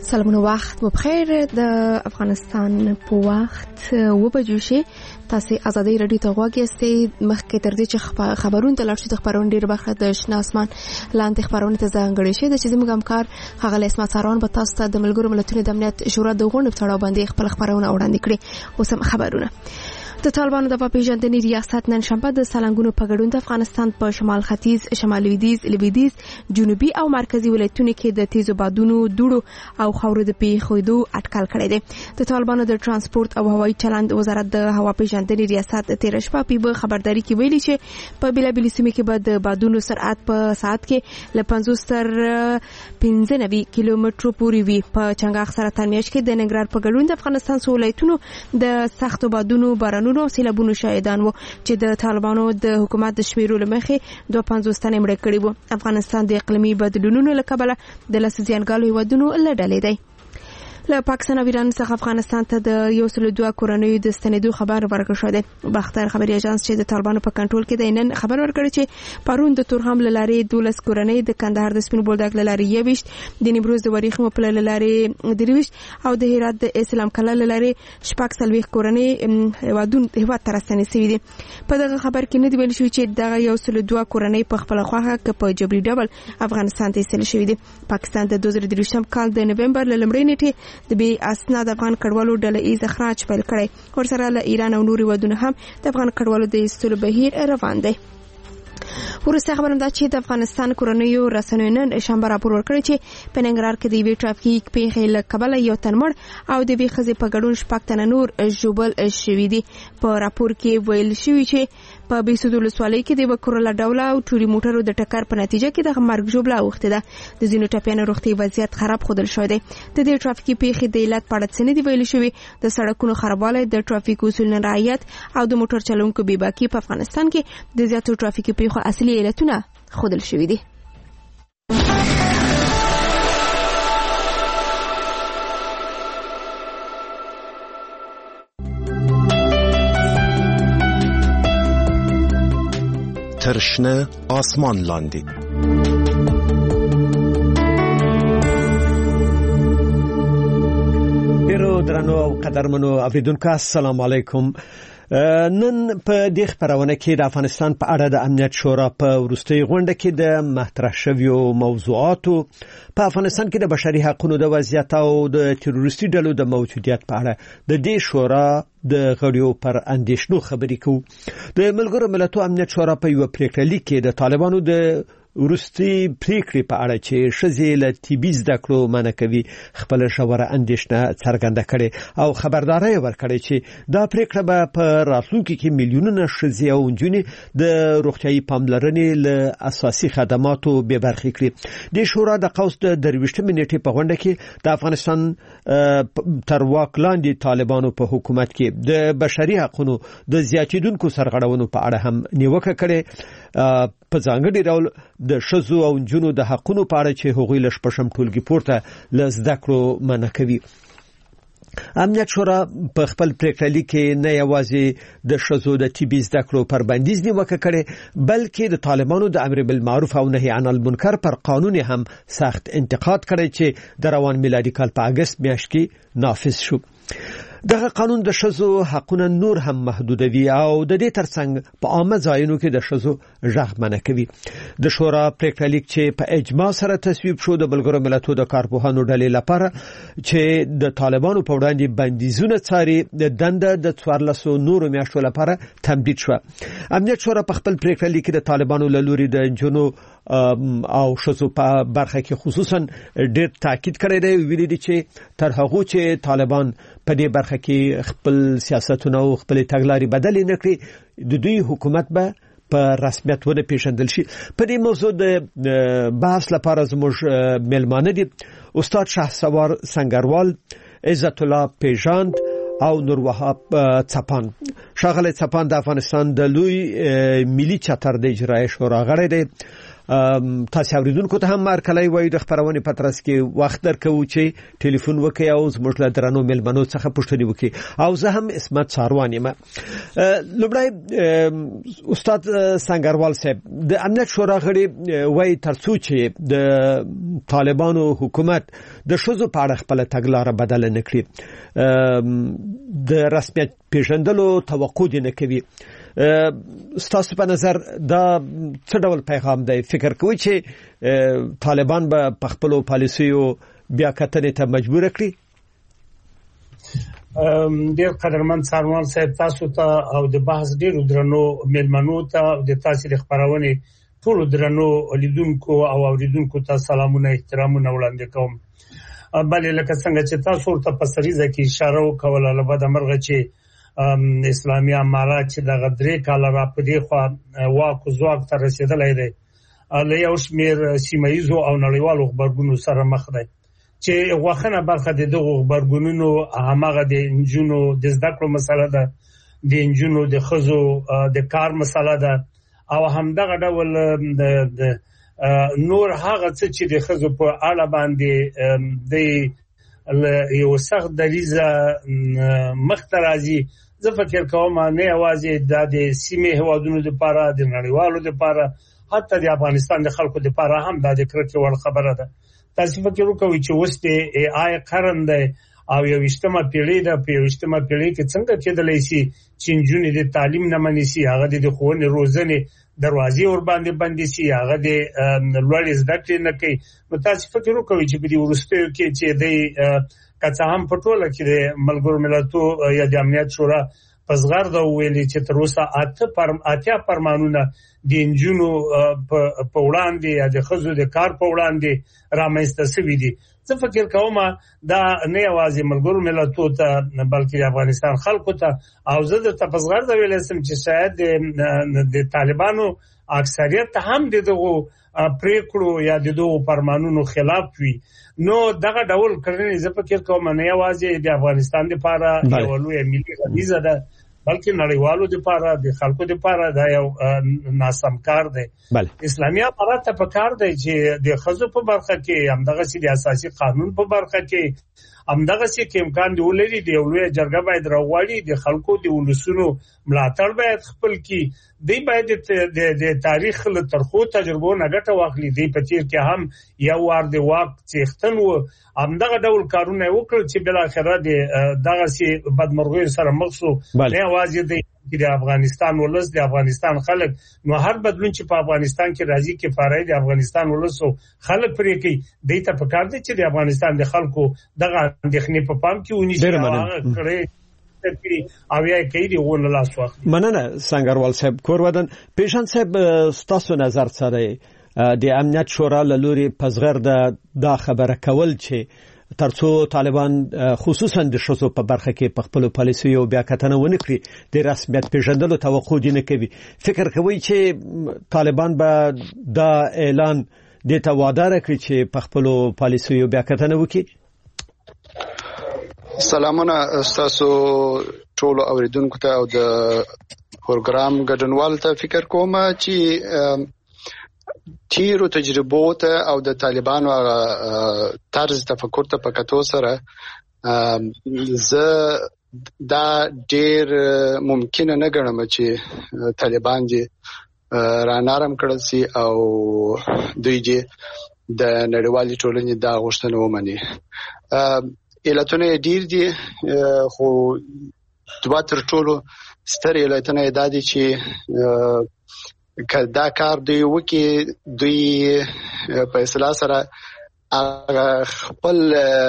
سلامونه وخت مو بخیر د افغانستان په وخت و بجو شي تاسو ازادي رادیو ته غواګئ مخکې تر دې چې خبرونه د لارښود خبرونه ډیر بخره د شنه اسمان لاندې خبرونه ته ځانګړي شي د چې زموږ همکار هغه اسمت سارون په تاسو ته د ملګرو ملتونو د امنیت شورا د غونډې په تړاو باندې خپل خبرونه وړاندې کړي اوس هم خبرونه د طالبانو د پیژندنې ریاست نن شنبه د سالنګونو په ګډون د افغانستان په شمال ختیځ، شمال لویدیځ، جنوبي او مرکزی ولایتونو کې د تیزو بادونو، دوړو او خاورو د پیښېدو اټکل کړی دی. د طالبانو د ترانسپورت او هوایي چلند وزارت د هوا پیژندنې ریاست تیر شپه په خبرداري کې ویلي چې په بېلابېلو سیمو کې به د بادونو سرعت په ساعت کې له 50 تر 95 کیلومترو پورې وي. په چنګاښ سرطان میاشت کې د ننګرهار په ګډون د افغانستان څو ولایتونو د سختو بادونو، بارانونو او سیلابونو شاهدان وو چې د طالبانو د حکومت د شمیرو لمخې 250 تنه مړه کړي وو. افغانستان د اقلیمي بدلونونو له کبله د لس زیانګالو هیوادونو له ډلې دی. له پاکستان او ایران څخه افغانستان ته د 102 کورنیو د ستنېدو خبر ورکړ شو دی. باختر خبري اژانس چې د طالبانو په کنټرول کې دی نن خبر ورکړ چې پرون د تورخم لارې 12 کورنۍ، د کندهار د سپین بولدک لارې 21، د نیمروز د وریښمو په لارې 23 او د هرات د اسلام کلا لارې 40 کورنۍ هیواد ته راستنې شوې دي. په دغه خبر کې نه دی ویل شوی چې دغه 102 کورنۍ په خپل خواهه کې په جبري ډول افغانستان ته ایستل شوې دي. پاکستان د 2023 کال د نومبر له لومړۍ نیټې د بي اسناد افغان کډوالو ډله ایز اخراج پیل کړی. ورسره له ایران او نورو ودونه هم د افغان کډوالو د ایستلو بهیر روان دی. ورسته خبرم دا چې د افغانستان کورنیو رسنیو نن شنبه راپور ورکړی چې په ننګرهار کې د یوې ټرافیک پیښې له کبله یو تن مړ او د یوې ښځې په ګډون 6 تنه نور ژوبل شوي دي. په راپور کې ویل شوي چې په بیسود ولسوالۍ کې د یوه کورله ډوله او ټوري موټرو د ټکر په نتیجه کې د مرګ ژوبله اوښتې ده. د ځینو ټپیانو روغتیایي وضعیت خراب ښودل شوی دی. د دې ټرافیکي پیښې د علت په اړه څه نه دي ویل شوي. د سړکونو خرابوالی، د ټرافیک اصول نه رعایت او د موټر چلونکو بېباکي په افغانستان کې د زیاتو ټرافیکي پیښو اصلي علتونه ښودل شوي دي. ترشنه آسمان لاندې ډیرو درنو او قدرمنو اوریدونکو السلام علیکم. نن په دې خبرونه کې د افغانستان په اړه د امنیت شورا په وروستي غونډه کې د مطرح شویو موضوعاتو په افغانستان کې د بشري حقوقو د وضعیت او د تروریستي ډلو د موجودیت په اړه د دې شورا د غړیو پر اندیشنو خبرې کوو. د ملګرو ملتونو امنیت شورا په یو پریکړه لیک کې د طالبانو د ورستي پریکړې په اړه چې ښځې له طبي زده کړو منع کوي خپل ژوره اندیشنه څرګنده کړې او خبرداری ورکړې چې دا پریکړه به په راتلونکي کې میلیونونه ښځې او نجونې د روغتیايي پاملرنې له اساسي خدماتو بې برخې کړي. د شورا د قوس د 23 نیټې په غونډه کې د افغانستان تر واک لاندې طالبانو په حکومت کې د بشري حقوقو د زیاتیدونکو سرغړونو په اړه هم نیوکه کړې. په ځانګړي ډول د ښځو او نجونو د حقوقو په اړه چې هغوی له شپږم ټولګي پورته له زده کړو منع کوي. امنیت شورا په خپل پریکړه لیک کې نه یوازې د ښځو د طبي زده کړو پر بندیز نیوکه کړې بلکې د طالبانو د امر بالمعروف او نهي عن المنکر پر قانون هم سخت انتقاد کړی چې د روان میلادي کال په اگست میاشت کې نافذ شو. دغه قانون د ښځو حقونه نور هم محدودوي او د دې ترڅنګ په عامه ځایونو کې د ښځو غږ منع کوي. د شورا پریکړه لیک چې په اجماع سره تصویب شو د ملګرو ملتونو د کارپوهانو ډلې لپاره چې د طالبانو په وړاندې بندیزونه څاري د دنده د 14 نورو میاشتو لپاره تمدید شو. امنیت شورا په خپل پریکړه لیک کې د طالبانو له لوري د جنو او ښځو په برخه کې خصوصا ډېر تاکید کړی دی. ویلي دي چې تر هغه چې طالبان په دې برخه کې خپل سیاستونه او خپل تګلارې بدلې نه کړي د دوی حکومت به په رسمیت ونه پیژندل شي. په دې موضوع د بحث لپاره زموږ ملمانه دي استاد شهسوار سنگروال، عزت الله پیژاند او نور وهاب چپان. ښاغلی چپان د افغانستان د لوی ملي چتر د اجرایي شورا غړی دی تاسو اوریدونکو ته هم مارکلای وای د خبرونه پترس کې وخت درکو چې ټلیفون وکي او زموږ له درنو ملمنو څخه پوښتنه وکي او زه هم اسمت ساروانی ما لومړی استاد سنگروال صاحب د امنیت شورا غړي وای ترڅو چې د طالبانو حکومت د شوزو په اړه خپل تګلارې بدل نه کړي د رسمیت پیژندلو توقع دي نه کوي ستاسو په نظر دا څه ډول پیغام دی فکر کوئ چې طالبان به په خپل پالیسیو بیا کتنې ته مجبور کړي ډېر قدرمن ساروان صاحب تاسو ته او د بحث ډېرو درنو ملمنو ته د تاسو د خبرونه ټول درنو لیدونکو او اوریدونکو ته سلامونه احترامونه وړاندې کوم بلې لکه څنګه چې تاسو ته په سریزه کې اشاره وکوله لبد امرغه چې اسلامي امارات چې د غدرې کال را پدې خو واکو زواک تر رسیدلای دی له یو شمیر سیمایزو او نړیوالو خبرګونو سره مخ دی چې واخنه برخه د دغه خبرګونونو همغه د انجونو د زده کړو مسله ده د انجونو د خزو د کار مسله ده او همدغه ډول د نور هغه څه چې د خزو په اړه باندې د یو سخت دریزه مخترازي زه فکر کوم نه یوازې د سیمې هوادونو لپاره د نړیوالو لپاره حتی د افغانستان د خلکو لپاره هم د کرکې وړ خبره ده تاسو فکر وکوئ چې اوس د آی قرن دی او یو اجتماع پیړۍ ده په یو اجتماع پیړۍ کې څنګه کېدلای شي چې نجونې د تعلیم نه منې شي هغه د ښوونې روزنې دروازې ور باندې بندي شي هغه د لوړ زده کړې نه کوي نو تاسو فکر وکوئ چې په دې ورستیو کې چې د کڅه هم پټوله کې د ملګرو ملتونو یا د امنیت شورا پسغر دا ویلي چې تر اوسه اتیا فرمانونه د انجونو په وړاندې یا د خزو د کار په وړاندې رامنځته شوي دي زه فکر کوم دا نه یوازې ملګرو ملتونو ته بلکې د افغانستان خلکو ته او زه د تپسغر دا ویل سم چې شاید د طالبانو اکثریت هم دغه پریکړو یا دغه فرمانونو خلاف وي نو دغه ډول کړنې زه فکر کوم نه یوازې د افغانستان لپاره یو لوی ملي غریزه ده بلکې نړیوالو لپاره د خلکو لپاره دا یو ناسم کار دی اسلامي امارات ته پکار دی چې د خزو په برخه کې همدغه سي د اساسي قانون په برخه کې همدغه سي کې امکان دی ولري د لوی جرګه باید راوړي د خلکو د ولسونو ملاتړ باید خپل کې دی باید د تاریخ له ترخو تجربو نه ګټه واخلي دی په تیر کې هم یو وار د واک څښتن و همدغه ډول کارونه وکړ چې بل اخره دغه سي بدمرغي سره مخ شو نه واځي د افغانستان ولس د افغانستان خلک نو هر بدلون چې په افغانستان کې راځي کې فارای د افغانستان ولسو خلک پرې کوي د ته پکار دي چې د افغانستان د خلکو دغه اندېښنې په پام کې ونیسي کړي او یا کې دی ونه لاس واخلي مننه سنگروال صاحب کورودن پیشان صاحب ستاسو نظر سره د امنیت شورا له لوري پسغر د خبره کول چې ترڅو طالبان خصوصا د شوزو په برخه کې په خپل پالیسیو بیا کتنه ونه کړي د رسمیت پیژندلو توقع دي نه کوي فکر کوي چې طالبان به دا اعلان د توادر کوي چې په خپل پالیسیو بیا کتنه وکړي سلامونه تاسو ټول اوریدونکو ته او د پروګرام ګډونوال ته فکر کوم چې تیرو تجربو ته او د طالبانو طرز تفکر ته پکاتو سره زه دا ډیر ممکن نه ګڼم چې طالبان دې را نرم کړل سي او دوی دې د نړیوالې ټولنې دا غوښتنه ومني علتونه ډیر دي خو دوه تر ټولو ستر علتونه دا دي چې کدا کار دی وکي دوی په اصطلاح سره خپل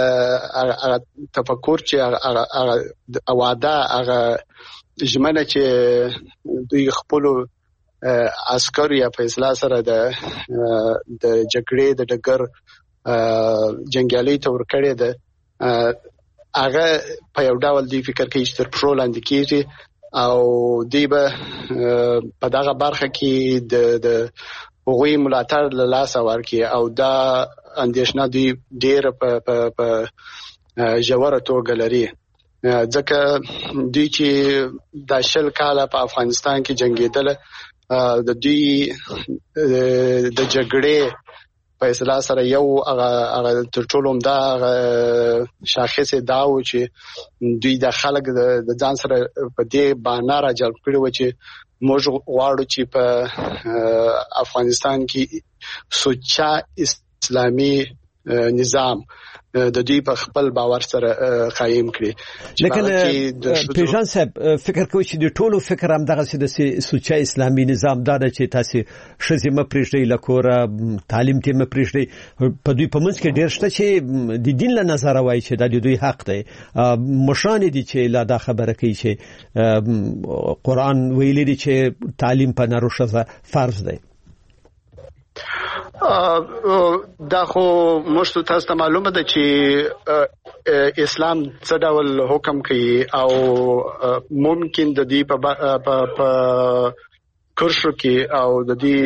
تفکر چې اواده هغه ژمنه چې دوی خپل عسكر یا په اصطلاح سره د جګړې د ډګر جنگیالي تور کړي ده هغه په یو ډول دی فکر کوي چې تر پرو لاندې کیږي او دی به په دغه برخه کې د هغوی ملاتړ له لاسه ورکړي او دا اندېښنه دی ډېر په ژوره توګه لري ځکه دوی چې د 10 کاله په افغانستان کې جنگیدل د دوی د جګړې په اصطلاح سره یو هغه تر ټولو دا شاخص دا و چې دوی د خلک د ځان سره په دې باندې راجلب کړي و چې موږ غواړو چې په افغانستان کې سوچا اسلامي نظام د دوی په خپل باور سره قائم کړي. لیکن پیژان صاحب فکر کوي چې د ټولو فکر هم دغه د سوچا اسلامي نظام دا چې تاسو شزه مپریږدي لکوره تعلیم ته مپریږدي په دوی په منځ کې ډیر شته چې د دین له نظر وایي چې د دوی حق دی مشان دي چې لا دا خبره کوي چې قرآن ویلي دی چې تعلیم په ناروشه فرض دی. دا خو مشت تاسو ته معلومه ده چې اسلام څه ډول حکم کوي او ممکن د دې په کرشو کې او د دې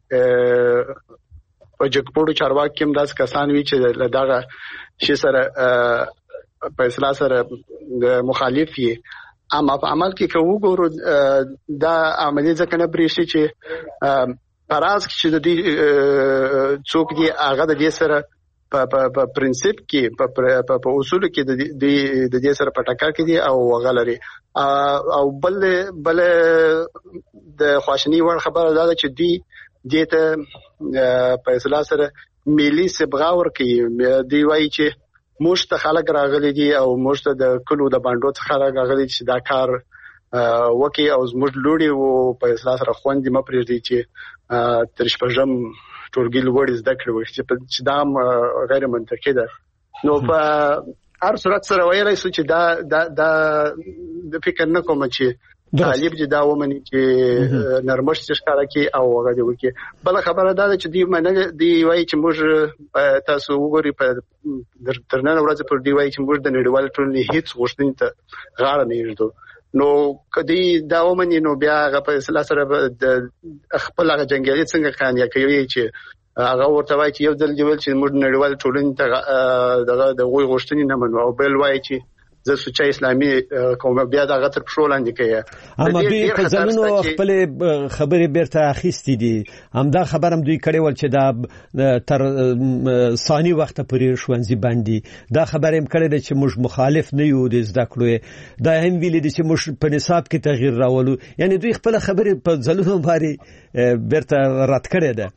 په جګپوړو چارواکي هم داس کسان وی چې دغه شي سره په اصطلاح سره مخالف وي اما په عمل کې کوو ګورو دا عملي ځکه نه بریشي چې پراز چې د دې څوک دی هغه د دې سره په پرنسپ کې په اصول کې د دې سره په ټکر کې دی او غلري او بل د خواشنی ور خبره ده چې دې ته په اصطلاح سره ملي صبغه ور کوي دی وایي چې موږ ته خلک راغلي دي او موږ ته د کلو د باندې څخه راغلي چې دا کار وکي او زموږ لوري او په اصطلاح سره خوندې مپریږدي چې تر شپږم ټولګي لوړ زده کړو چې دا غیر منطقي ده. نو په هر صورت سره وایي چې دا د فکر نه کوم چې طالب چې دا ومني چې نرمښت ښکارا کوي او هغه دی وکي. بل خبره ده چې دی وایي چې موږ تاسو وګورئ په ترنن ورځ پر دی وایي چې موږ د نړیوال ټولنې هیڅ غوښتنې ته غاړه نه ایږدو. نو کدی دا ومني نو بیا هغه په اصطلاح سره د خپل هغه جنگیالي څنګه قانیا کوي چې هغه ورته وایي چې یو ځل دی ول چې موږ نړیوال ټولنې ته د غوښتنې نه منو او بل وایي چې د سوچا اسلامي کوم بیا د غتر پښولاندې کوي. اما دوی په ځانونو خپل خبرې بیرته اخیستې دي همدا خبرم دوی کړي ول چې دا تر ثاني وخت پورې شوانځي باندې دا خبره هم کړي چې موږ مخالف نه یو د زده کړو دا هم ویل دي چې موږ په نصاب کې تغییر راولو یعنی دوی خپل خبرې په ځلونو باندې بیرته رد کړي ده.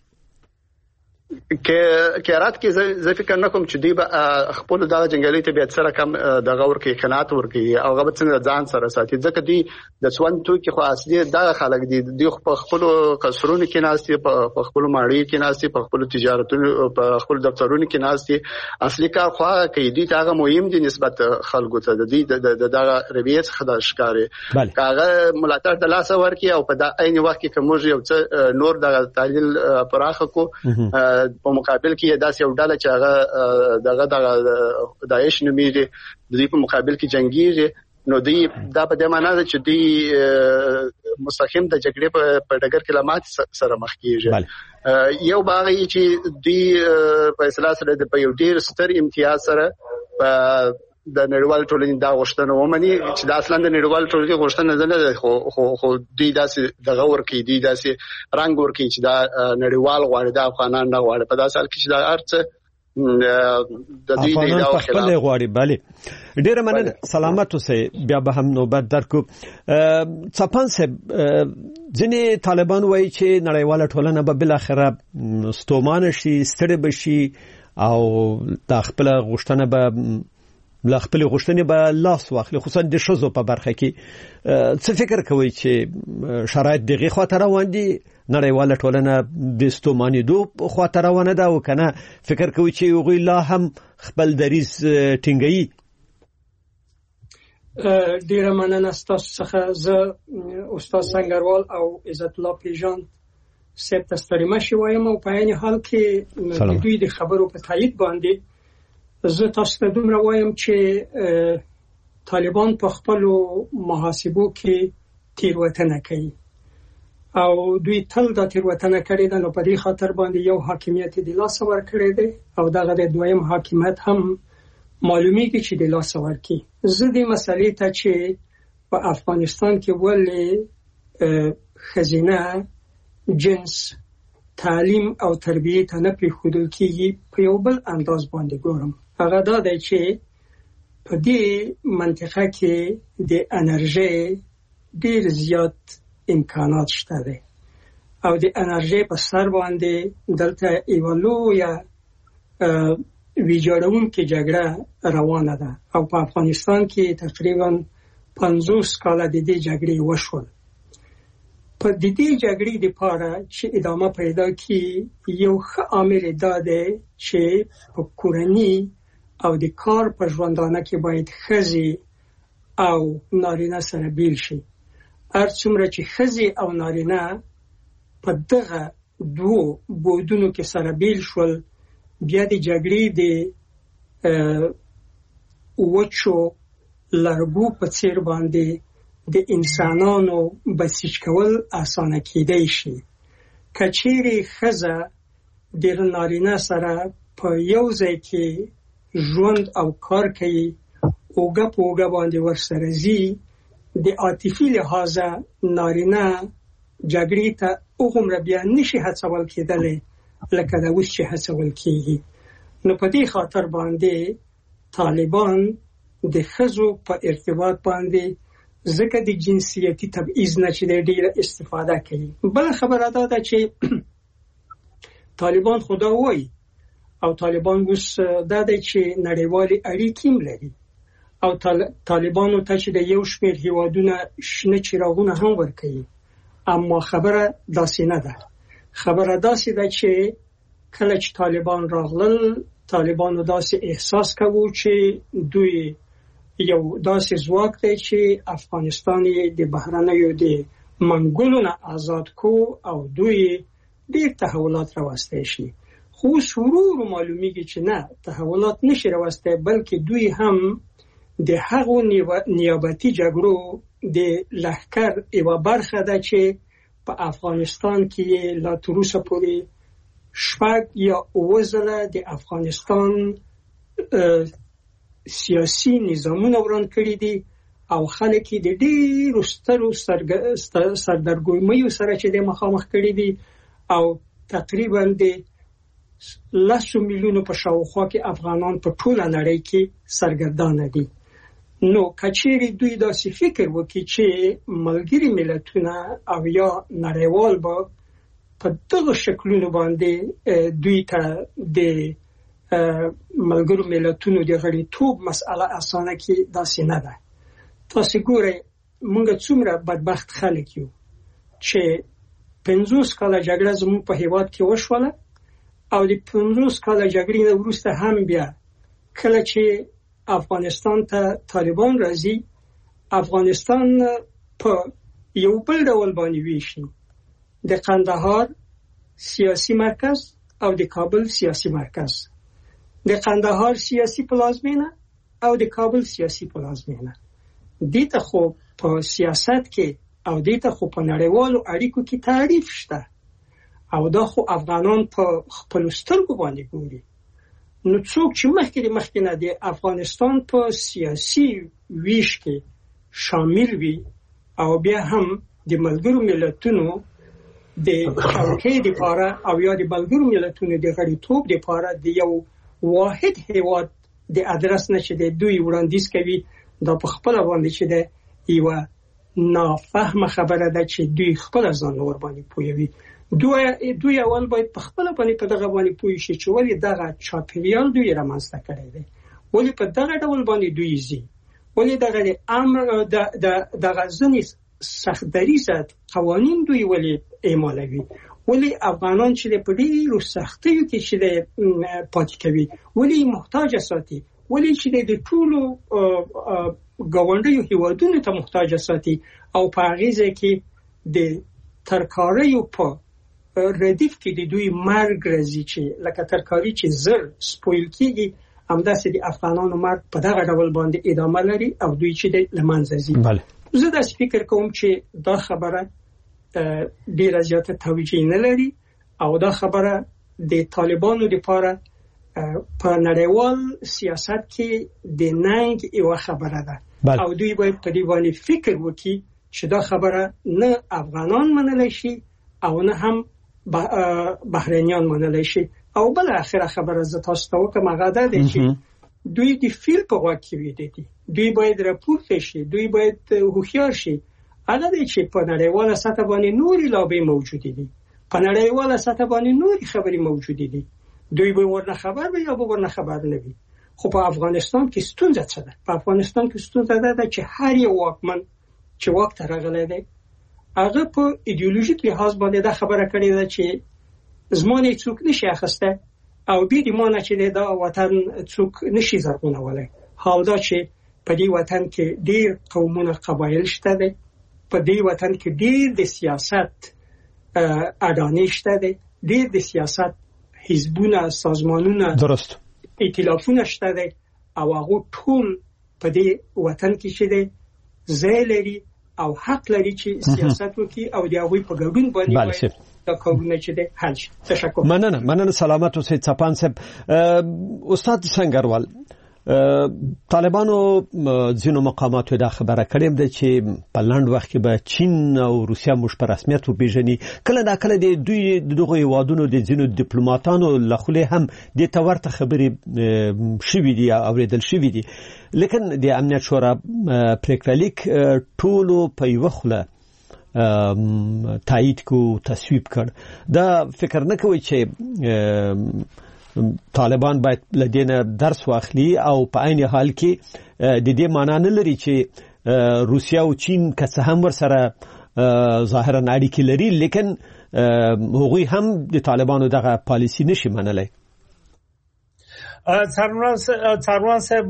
کې رات کې زه فکر نه کوم چې دی خپل د جنگالي طبيعت سره کم د غور کې قناعت ورکړي او غو څنګه ځان سره ساتي ځکه دی د سوان تو کې خو اصلي د خلک دی په خپل قصرونو کې ناشتي په خپل ماړی کې ناشتي په خپل تجارتونو په خپل دفترونو کې ناشتي اصلي کار خو کې دی هغه مهم دي نسبت خلکو ته د دغه رویت خدای ښکاري کاغه ملاتړ د لاس ورکي او په عین وخت کې کوم یو نور د تعلیل پراخه کو په مقابل کې داسې یو ډله چې هغه دغه داعش نومېږي د دې په مقابل کې جنگيږي نو دی دا په دې معنی ده چې دی مستقیم د جګړې په ډګر کې لمات سره مخ کیږي. یو باغی چې دی په اصطلاح سره د یو ډیر ستر امتیاز سره د نړیوال ټولنې دا غوښتنه ومني چې دا اصلا د نړیوال ټولنې غوښتنه نه ده خو دوی داسې دغه ورکی دی داسې رنگ ورکی چې دا نړیوال غواړي د افغانان نه غواړي په داسې حال کې چې دا ارڅ د دې د خپل غواړي. bale ډیر مننه سلامت اوسئ بیا به هم نوبت درکو. څپان صاحب ځینې طالبان وایي چې نړیوال ټولنه به بل اخره ستومان شي ستړي بشي او د خپل غوښتنه به خپل غوښتنې به لاس واخلي خصوصا د شذو په برخه کې. څه فکر کوي چې شرایط دغه خاطر روان دي نړیواله ټولنه د ستوماني دو خاطر روانه ده او کنه فکر کوي چې یو لا هم خپل دریز ټینګي؟ ډیر مننه تاسو څخه زه استاد سنگروال او عزت الله پیژان سپ تستریمه شویم او په عین حال کې دوی د خبرو په تایید باندې زه تاسو ته دومره وایم چې طالبان په خپل محاسبو کې تیروتنه کوي او دوی تل دا تیروتنه کړې ده. نو په دې خاطر باندې یو حاکمیت د لاس ور کړی دی او دغه د دویم حاکمیت هم معلومیږي چې د لاس ور کی. زه دې مسلې ته چې په افغانستان کې ولې خزینه جنس، تعلیم او تربیه ته نه پریښودل کېږي. په یو بل انداز باندې ګورم، هغه دا دی چې په دې منطقه کې د انرژي ډېر زیات امکانات شته دي او د انرژي په سر باندې دلته یوه لویه ویجاړونکې جګړه روانه ده او په افغانستان کې تقریبا 50 کاله د دې جګړې وشول. په دې جګړې لپاره چې ادامه پیدا کړي، یو ښه عامل دا دی چې په کورنۍ او د کار په ژوندانه کې باید ښځې او نارینه سره بیل شي. هر څومره چې ښځې او نارینه په دغه دوو بودونو کې سره بیل شول، بیا د جګړې د وچو لرګو په څیر باندې د انسانانو بسیج کول اسانه کېدای شي. که چیرې ښځه د نارینه سره په یو ځای کې ژوند او کار کوي، اوږه په اوږه باندې ورسره ځي، د عاطفي لحاظه نارینه جګړې ته هغومره بیا نشي هڅول کېدلی لکه د اوس چې هڅول کېږي. نو په دې خاطر باندې طالبان د ښځو په ارتباط باندې ځکه د جنسیتي تبعیض نه چې ډېره استفاده کوي. بله خبره دا ده چې طالبان خدا وایي او طالبان اوس دا دی چې نړیوالې اړیکې هم لري او طالبانو ته چې د یو شمېر هیوادونه شنه چراغونه هم ورکوي. اما خبره داسې نه ده. خبره داسې ده چې کله چې طالبان راغلل، طالبانو داسې احساس کوو چې دوی یو داسې ځواک دی چې افغانستان یې د بهرنیو د منګولو نه آزاد کو او دوی ډېر تحولات راوستی شي. خو اوس ورو معلومیږي چې نه، تحولات نشي راوستی، بلکې دوی هم د هغو نیابتي جګړو د لښکر یوه برخه ده چې په افغانستان کې لا تر اوسه پورې 6 یا 7 ځله د افغانستان سیاسي نظامونه وران کړي دي او خلک د ډېرو سترو سردرګمیو سره چې د مخامخ کړي دي او تقریبا د 10 میلیونو په شاوخوا کې افغانان په ټوله نړۍ کې سرګردانه دي. نو کچېرې دوی داسې فکر وکړي چې ملګري ملتونه او یا نړیوال به په دغه شکلونو باندې دوی ته د ملګرو ملتونو د غړیتوب مسأله اسانه کې داسې نه ده. تاسو ګورئ موږ څومره بدبخت خلک یو چې 50 کاله جګړه زموږ په هیواد کې وشوله او د 50 کاله جګړې نه وروسته هم بیا کله چې افغانستان ته طالبان راځي، افغانستان په یو بل ډول باندې ویشي. د قندهار سیاسي مرکز او د کابل سیاسي مرکز، د قندهار سیاسي پلازمینه او د کابل سیاسي پلازمینه. دې ته خو په سیاست کې او دې ته خو په نړیوالو اړیکو کې تعریف شته او دا خو افغانان په خپلو سترګو باندې ګوري. نو څوک چې مخکې نه د افغانستان په سیاسي ویش کې شامل وي او بیا هم د ملګرو ملتونو د چوکۍ لپاره او یا د ملګرو ملتونو د غړیتوب لپاره د یو واحد هیواد د ادرس نه چې دوی وړاندیز کوي، دا په خپل باندې چې د یو نافهمه خبره ده چې دوی خپل ځان ور باندې پوهوي. دوی اول باید په خپل باندې په دغه باندې پوه شي چې ولې دغه چاپیریال دوی رامنځته کړی دی، ولې په دغه ډول باندې دوی ځي، ولې دغه امر دغه ځینې سختدریزه قوانین دوی ولې اعمالوي، ولې افغانان چې په ډېرو سختیو کې چې پاتې کوي ولې محتاج ساتي، ولې چې د ټولو ګاونډیو هیوادونو ته محتاج ساتي او په هغې ځای کې د ترکاریو په ردیف کې د دوی مرګ راځي چې لکه ترکاري چې زر سپویل کېږي، همداسې د افغانانو مرګ په دغه ډول باندې ادامه لري او دوی چې له منځه ځي. زه داسې فکر کوم چې دا خبره ډېره زیاته توجیه نه لري او دا خبره د طالبانو لپاره په نړیوال سیاست کې د ننګ یوه خبره ده او دوی باید په دې باندې فکر وکړي چې دا خبره نه افغانان منلی شي او نه هم بهرنیان منلی شي. او بل اخره خبره ز تاسو ته وکم هغه ده چې دوی د فیل په غوږ کې ویدي دي، دوی باید راپورته شي، دوی باید هوښیار شي. اله دې چې په نړیواله سطح باندې نوري لابې موجود دي، په نړیواله سطح باندې نوري خبري موجود دي، دوی به ورنه خبر وي یا به ورنه خبر نه وي. خو په افغانستان کې ستونزه څه ده؟ په افغانستان کې ستونزه ده چې هر یو واکمن چې واک ته راغلی دی هغه په ایدئولوژیک لحاظ باندې دا خبره کړې ده چې زمونه څوک نشي اخسته او بیا د مانه چې دا وطن څوک نشي زرغونولای. حال دا چې په دې وطن کې ډیر قومونه قبایل شته دي، په دې وطن کې ډیر د سیاست اډانې شته دي، ډیر د سیاست حزبونه، سازمانونه، درست ائتلافونه شته دي او هغه ټول په دې وطن کې چې دي ځای لري او حق لري چې سیاست وکړي او د هغوی په ګډون باندې دا کارونه چې دي حل شي. تشکر. مننه سلامت اوسئ چپان صاحب. استاد سنگروال، طالبانو ځینو مقاماتو دا خبره کړې ده چې په لاند وخت کې به چین او روسیا موږ په رسمیت وپیژني. کله د دوی دغه هیوادونو د ځینو ډیپلوماټانو لخوا هم د تورته خبرې شوې دي او اوریدل شوې دي، لیکن د امنیت شورا پریکړلیک ټولو په یو خله تایید کو تصویب کړ. دا فکر نه کوي چې طالبان باید لدینه درس واخلي او په عین حال کې د دې معنی نه لري چې روسیا او چین که څه هم ورسره ظاهرا اړیکې لري، لیکن هغوی هم د طالبانو دغه پالیسی نشي منلی. څاروان صاحب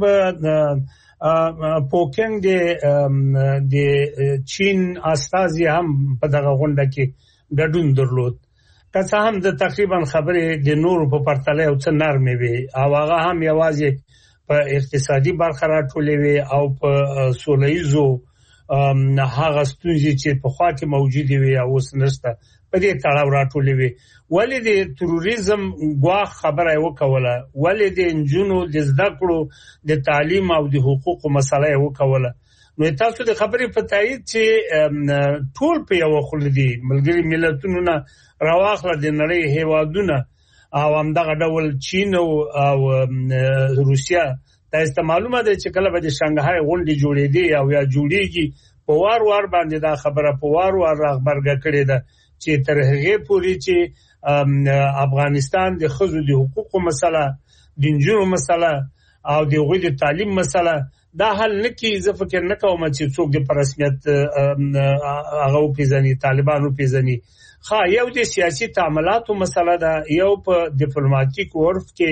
پوکینګ د چین استازي هم په دغه غونډه کې ګډون درلود. که څه هم د تقریبا خبرې د نورو په پرتله او څه نرمې وي او هغه هم یوازې په اقتصادي برخه راټولې وي او په سولهیزو هغه ستونزې چې په خوا کې موجودې وي او اوس نشته په دې تړاو راټولې وي. ولې د تروریزم ګواښ خبره وکوله، ولې د انجونو د زده کړو د تعلیم او د حقوقو مسله وکوله. نو تاسو د خبرې په تایید چې ټول په یو خل دي ملګری ملتونو نه راواخله د نړۍ هیوادونه او همدغه ډول چین او روسیا. تاسو ته معلومه ده چې کله به د شانګهای غونډې جوړېدي او یا جوړېږي په وار باندې دا خبره په وار راغبرګه کړې ده چې تر هغه پورې چې افغانستان د ښځو د حقوقو مسله، د نجونو مسله او د هغوی د تعلیم مسله دا حل نکي. زه فکر نه کوم چې څوک د رسمیت هغه پیژني، طالبانو پیژني. یو د سیاسي تعاملاتو مسله ده، یو په ډیپلوماټیک عرف کې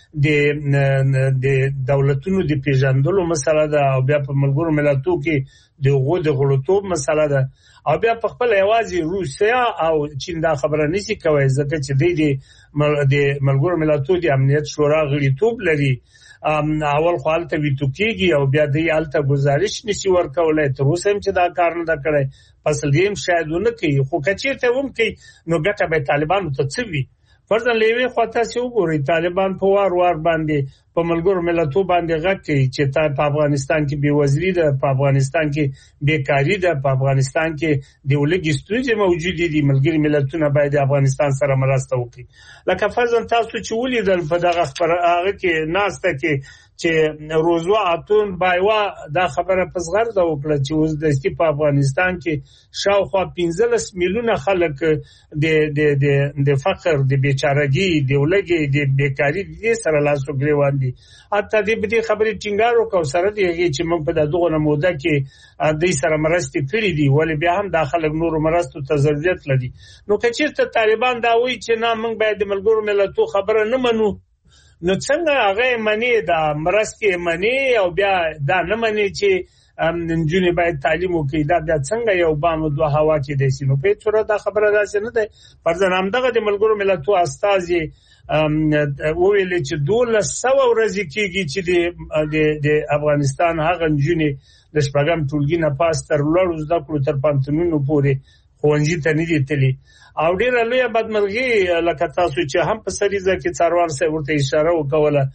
د دولتونو د پیژندلو مسله ده او بیا په ملګرو ملتونو کې د هغو د غړوتوب مسله ده او بیا په خپل یوازې روسیا او چین دا خبره نشي کوي ځکه چې د ملګرو ملتونو د امنیت شورا غړیتوب لري. اول خو حالته ویتو کېږي او بیا د حالته گزارش نشي ورکولای. تر اوسه هم چې دا کار نه دا کړی، پس دیم شاید ونه کوي. خو کچیرته هم کوي نو ګټه به طالبانو ته څه وي؟ فرضاً لیوي خواته سی وګوري طالبان په وار باندې په ملګرو ملتونو باندې غږ کوي چې په افغانستان کې بېوزلي ده، په افغانستان کې بیکاری ده، په افغانستان کې د ولګي ستونزې موجودې دي. ملګري ملتونه باید د افغانستان سره مرسته وکړي. لکه فرضاً تاسو چې ولیدل په دغه هغه کې ناسته کې چې روزوا اتون بایوا دا خبره په زغرده وکړه چې اوس د افغانستان کې شاوخوا 15 میلیونه خلک د فقر، د بیچارهګي، د ولګي، د بیکاری د سره لاسو ګریوان دي. حتی دې خبرې ټینګار وکاو سره دی چې موږ په دغه نموده کې د سره مرستې کړې دي، ولې بیا هم داخله نور مرستو ته ضرورت لري. نو کچیرته طالبان دا وایي چې نه موږ باید د ملګرو ملتونو خبره نه منو، نو څنګه هغه منی دا مرستې منی او بیا دا نه منی چې نجونې باید تعلیم وکړي؟ دا بیا څنګه یو بام دوه هوا کې دی؟ نو په څوره دا خبره داسې نه ده. فرضاً همدغه د ملګرو ملتونو استازي وویل چې 1200 ورځې کېږي چې د افغانستان هغه نجونې د شپږم ټولګي نه پاس تر لوړو زده کړو تر پانتونونو پورې ښوونځي ته نه دي تللي. او ډیره لویه بدمرغي لکه تاسو چې هم په سریزه کې څاروان سره ورته اشاره وکوله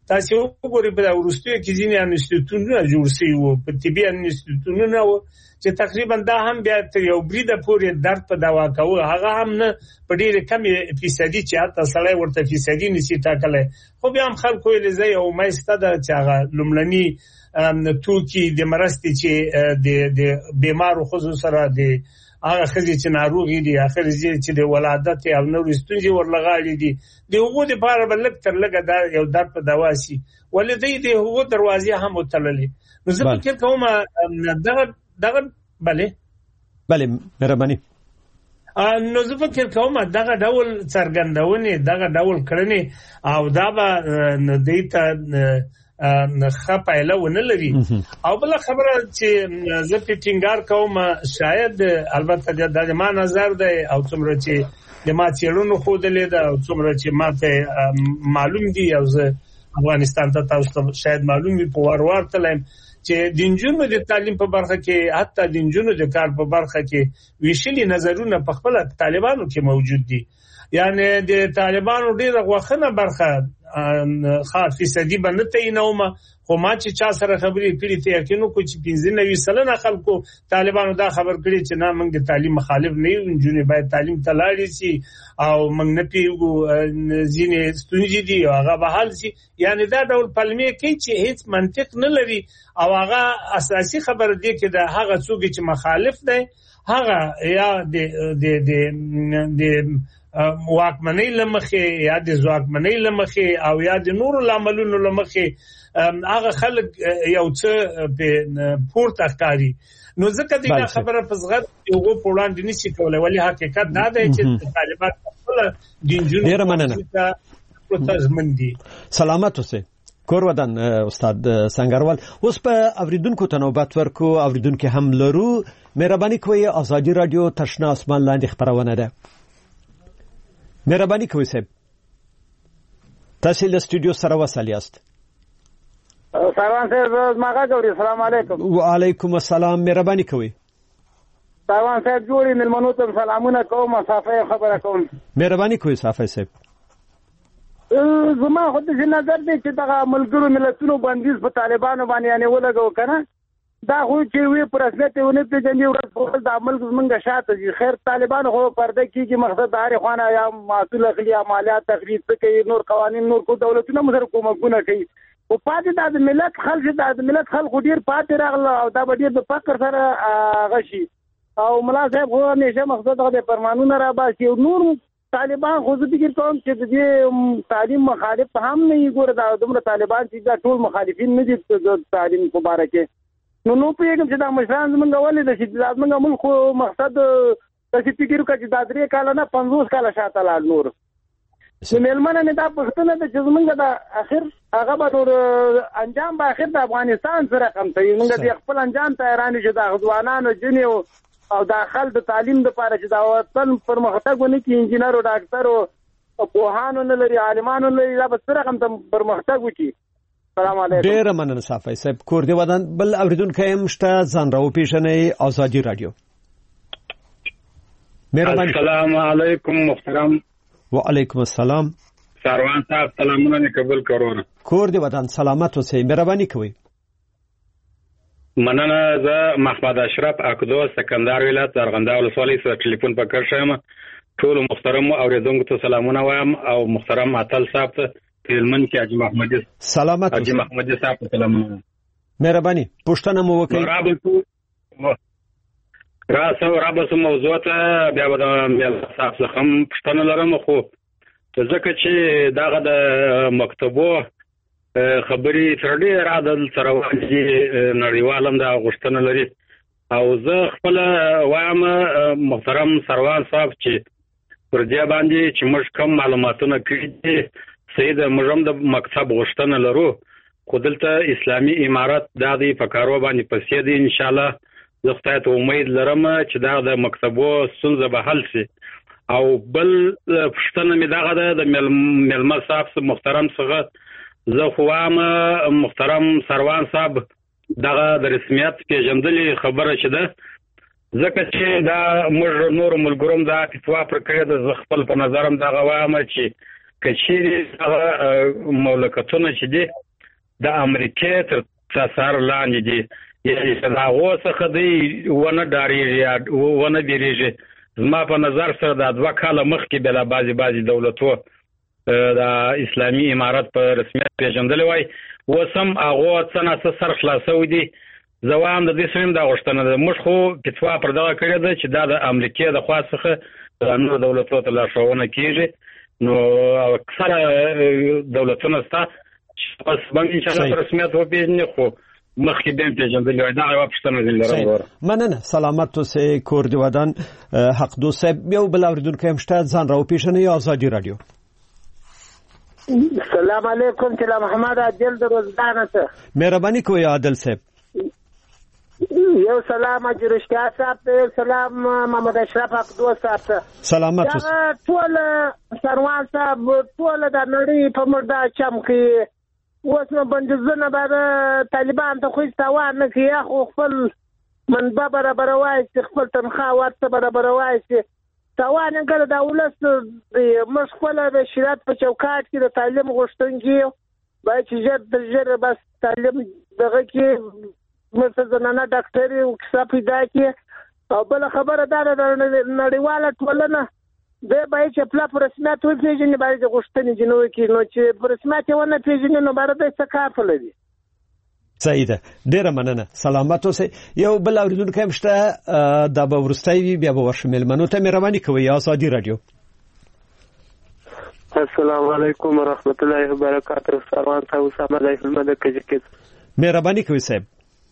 تاسو وګورئ په ورستیو کې ځینې انسټیټیوټونه جوړ شوي وو په طبي انسټیټیوټونه وو چې تقریبا دا هم بیا تر یو بریده پورې درد په دوا کوي هغه هم نه په ډېر کم فیصدي چې حتی سړی ورته فیصدي نشي ټاکلی خو بیا هم خلکو ویل زه یو مایسته ده چې هغه لومړني توکي د مرستې چې د بیمارو ښځو سره د هغه ښځې چې ناروغې دي اخر چې د ولادت او نورې ستونزې ورلغالي دي د هغو دپاره به لږ تر لږه دا یو درد په دوا شي ولې دوی د هغو دروازې هم وتړلې نو زه فکر کوم دغه بله مهرباني نو زه فکر کوم دغه ډول څرګندونې دغه ډول کړنې او دا به دوی ته ښه پایله ونه لري او بله خبره چې زه پې ټینګار کوم شاید البته دا د ما نظر دی او څومره چې د ما څېړنو ښودلې ده او څومره چې ما ته معلوم دي او زه افغانستان ته تاسو ته شاید معلوم وي په وار وار تلم چې د نجونو د تعلیم په برخه کې حتی د نجونو د کار په برخه کې ویشلي نظرونه په خپل طالبانو کې موجود دي یعنی د طالبانو ډیره غوښنه برخه خاص فیصدي باندې تعینومه خو ما چې چا سره خبرې کړې ته یقینو کو چې 95% خلکو طالبانو دا خبر کړي چې نه موږ د تعلیم مخالف نه یو نجونې باید تعلیم ته لاړې شي او موږ نه پیږو ځینې ستونزې دي او هغه به حل شي یعنی دا ډول پلمې کوي چې هیڅ منطق نه لري او هغه اساسي خبره دی چې دا هغه څوک چې مخالف دی هغه یا د واکمنۍ لمخې یا د ځواکمنۍ لمخې او یا د نورو لاملونو لمخې هغه خلک یو څه پورته ښکاري نو ځکه دا خبره په زغرد یو په وړاندې نشي کولای ولی حقیقت دا دی چې طالبان خپل دینجون دي سلامت اوسئ کور ودان استاد سنگروال اوس په اوریدونکو ته نوبت ورکو اوریدونکو هم لرو مهرباني کوئ ازادي رادیو تشنه اسمان لاندې خبرونه ده مهرباني کوئ صاحب تاسو له سټوډیو سره وصل یاست سلام صاحب ماګه ګوري السلام علیکم وعلیکم السلام مهرباني کوئ سلام صاحب جوړی ملمنو ته سلامونه کوم صافه خبره کوم مهرباني کوئ صافه صاحب زما خو د نظر دی چې دغه ملګرو ملتونو بندیز په طالبانو باندې یعنی ولګو کنه دا خو چې وی پر اصلته پیژنې ورځ په د عمل زمونږه شاته دي خیر طالبان خو پرده کیږي مقصد دار خوانه یا مسؤل اخلي عملیات تخریب کوي نور قوانين نور کو دولتونه مزر کومګونه کوي او پاتې د ملت خلک ډیر پاتې راغله او دا ډیر د فقر سره غشي او ملا صاحب خو نشه مقصد د فرمانونه را باسي نور طالبان خو زه فکر کوم چې د تعلیم مخالف هم نه یګور دا دومره طالبان چې دا ټول مخالفین نه دي د تعلیم مبارکه نو پیغام چې دا مشران زمونږ ولې د چې زمونږ ملک مقصد د فکر کوي چې دا 3 کال نه 50 کال شاته لاړ نور ملمنه نه دا پښتنه د زمونږ د اخر هغه به نور انجام به اخر د افغانستان سره کم ته موږ د خپل انجام تیارانه چې د غزوانانو جنیو او داخل د تعلیم د لپاره چې دا وطن پرمختګونه کې انجینر او ډاکټر او پوهانو نه لري عالمانو نه لري دا به سره کم پرمختګ وکړي سلام علیکم ډیر مننه صافی صاحب کور دی ودان بل اوریدونکو هم شته ځان راو پیژنې ازادي رادیو مهرباني السلام علیکم محترم وعلیکم السلام سروان صاحب سلامونه قبول کړو کور دی ودان سلامت اوسئ مهرباني کوئ مننه زه محمد اشرف اکدو سکندر ولایت زرغنده ولسوالۍ سره ټلیفون پکړ شم ټول محترم اوریدونکو ته سلامونه وایم او محترم اتل صاحب ته تلمن کې حاجی محمد سلامت حاجی محمد صاحب ته سلامونه مهرباني پښتنه مو وکړئ رابطه موضوع ته بیا د صاحب څخه پښتنه لرم خو ځکه چې داغه د مکتبو خبري تر ډیره عادل سره واجی نړیوالم دا غوښتنه لري او زه خپل وایم محترم سروان صاحب چې پر دې باندې چې موږ کوم معلوماتونه کړي سید موږ د مکتب غوښتنه لرو خو دلته اسلامي امارات د دې په کارو باندې پسې دي ان شاء الله زه خدای ته امید لرم چې دا د مکتبو ستونزه به حل شي او بل پښتنه مې دغه د ملما صاحب محترم څخه زه خوام محترم سروان صاحب دغه د رسمیت پیژندلې خبره چې ده ځکه چې دا موږ نور ملګروم دا فتوا پر کړی د خپل په نظرم دغه وایم چې کچېری مملکتونه چې دي د امریکا تر تاثیر لاندې دي یعنی دا اوسه دی ونه ډاریږي ونه بیریږي زما په نظر سره د 2 کال مخکې بل بعضي دولتو د اسلامي امارت په رسمیت پیژندل وای وسم هغه څنګه سر خلاصو دي زوام د دې سریم د غشتنه د مخ خو فتوا پر دغه کړی ده چې دا د امریکا د خاصه د نور دولتو ته لارښوونه کیږي نو اکثره دولتونه ستا پس باندې چې رسمیت و پیژني خو مخکې به پیژندل وای دا یو پښتنه دي لرم مننه سلامت اوسې کور دی ودان حق دو صاحب یو بل اوریدونکو هم شته ځان راو پیژنې آزادي رادیو السلام علیکم چې محمد عادل د روزدان ته مهرباني کوي عادل صاحب یو سلام اجرشتیا صاحب ته سلام محمد اشرف اقدو صاحب ته سلامت اوسه ټول سروان صاحب ټول د نړۍ په مردا چم کې اوس نو بندیزونه به طالبان ته خو استوان نه کوي خو خپل منبع برابر وای خپل تنخواه ورته برابر وای توان انګل د ولس مشغله د شریعت په چوکاټ کې د تعلیم غوښتونکي باید چې جر بس تعلیم دغه کې مثلا زنانه ډاکټري او کسب پیدا کې او بل خبره دا نړیواله ټولنه د باید چې په رسمیت وپیژني باید غوښتنې جنوي کې نو چې په رسمیت ونه پیژني نو باید د ثقافت لري صحیح ده ډیره مننه سلامت اوسې یو بل اوریدونکو هم شته دا به ورستای بیا به ورشمل منو ته مهرباني کوي آزادي رادیو السلام علیکم ورحمت الله وبرکاته سلام تاسو سمه ده کجکه مهرباني کوي صاحب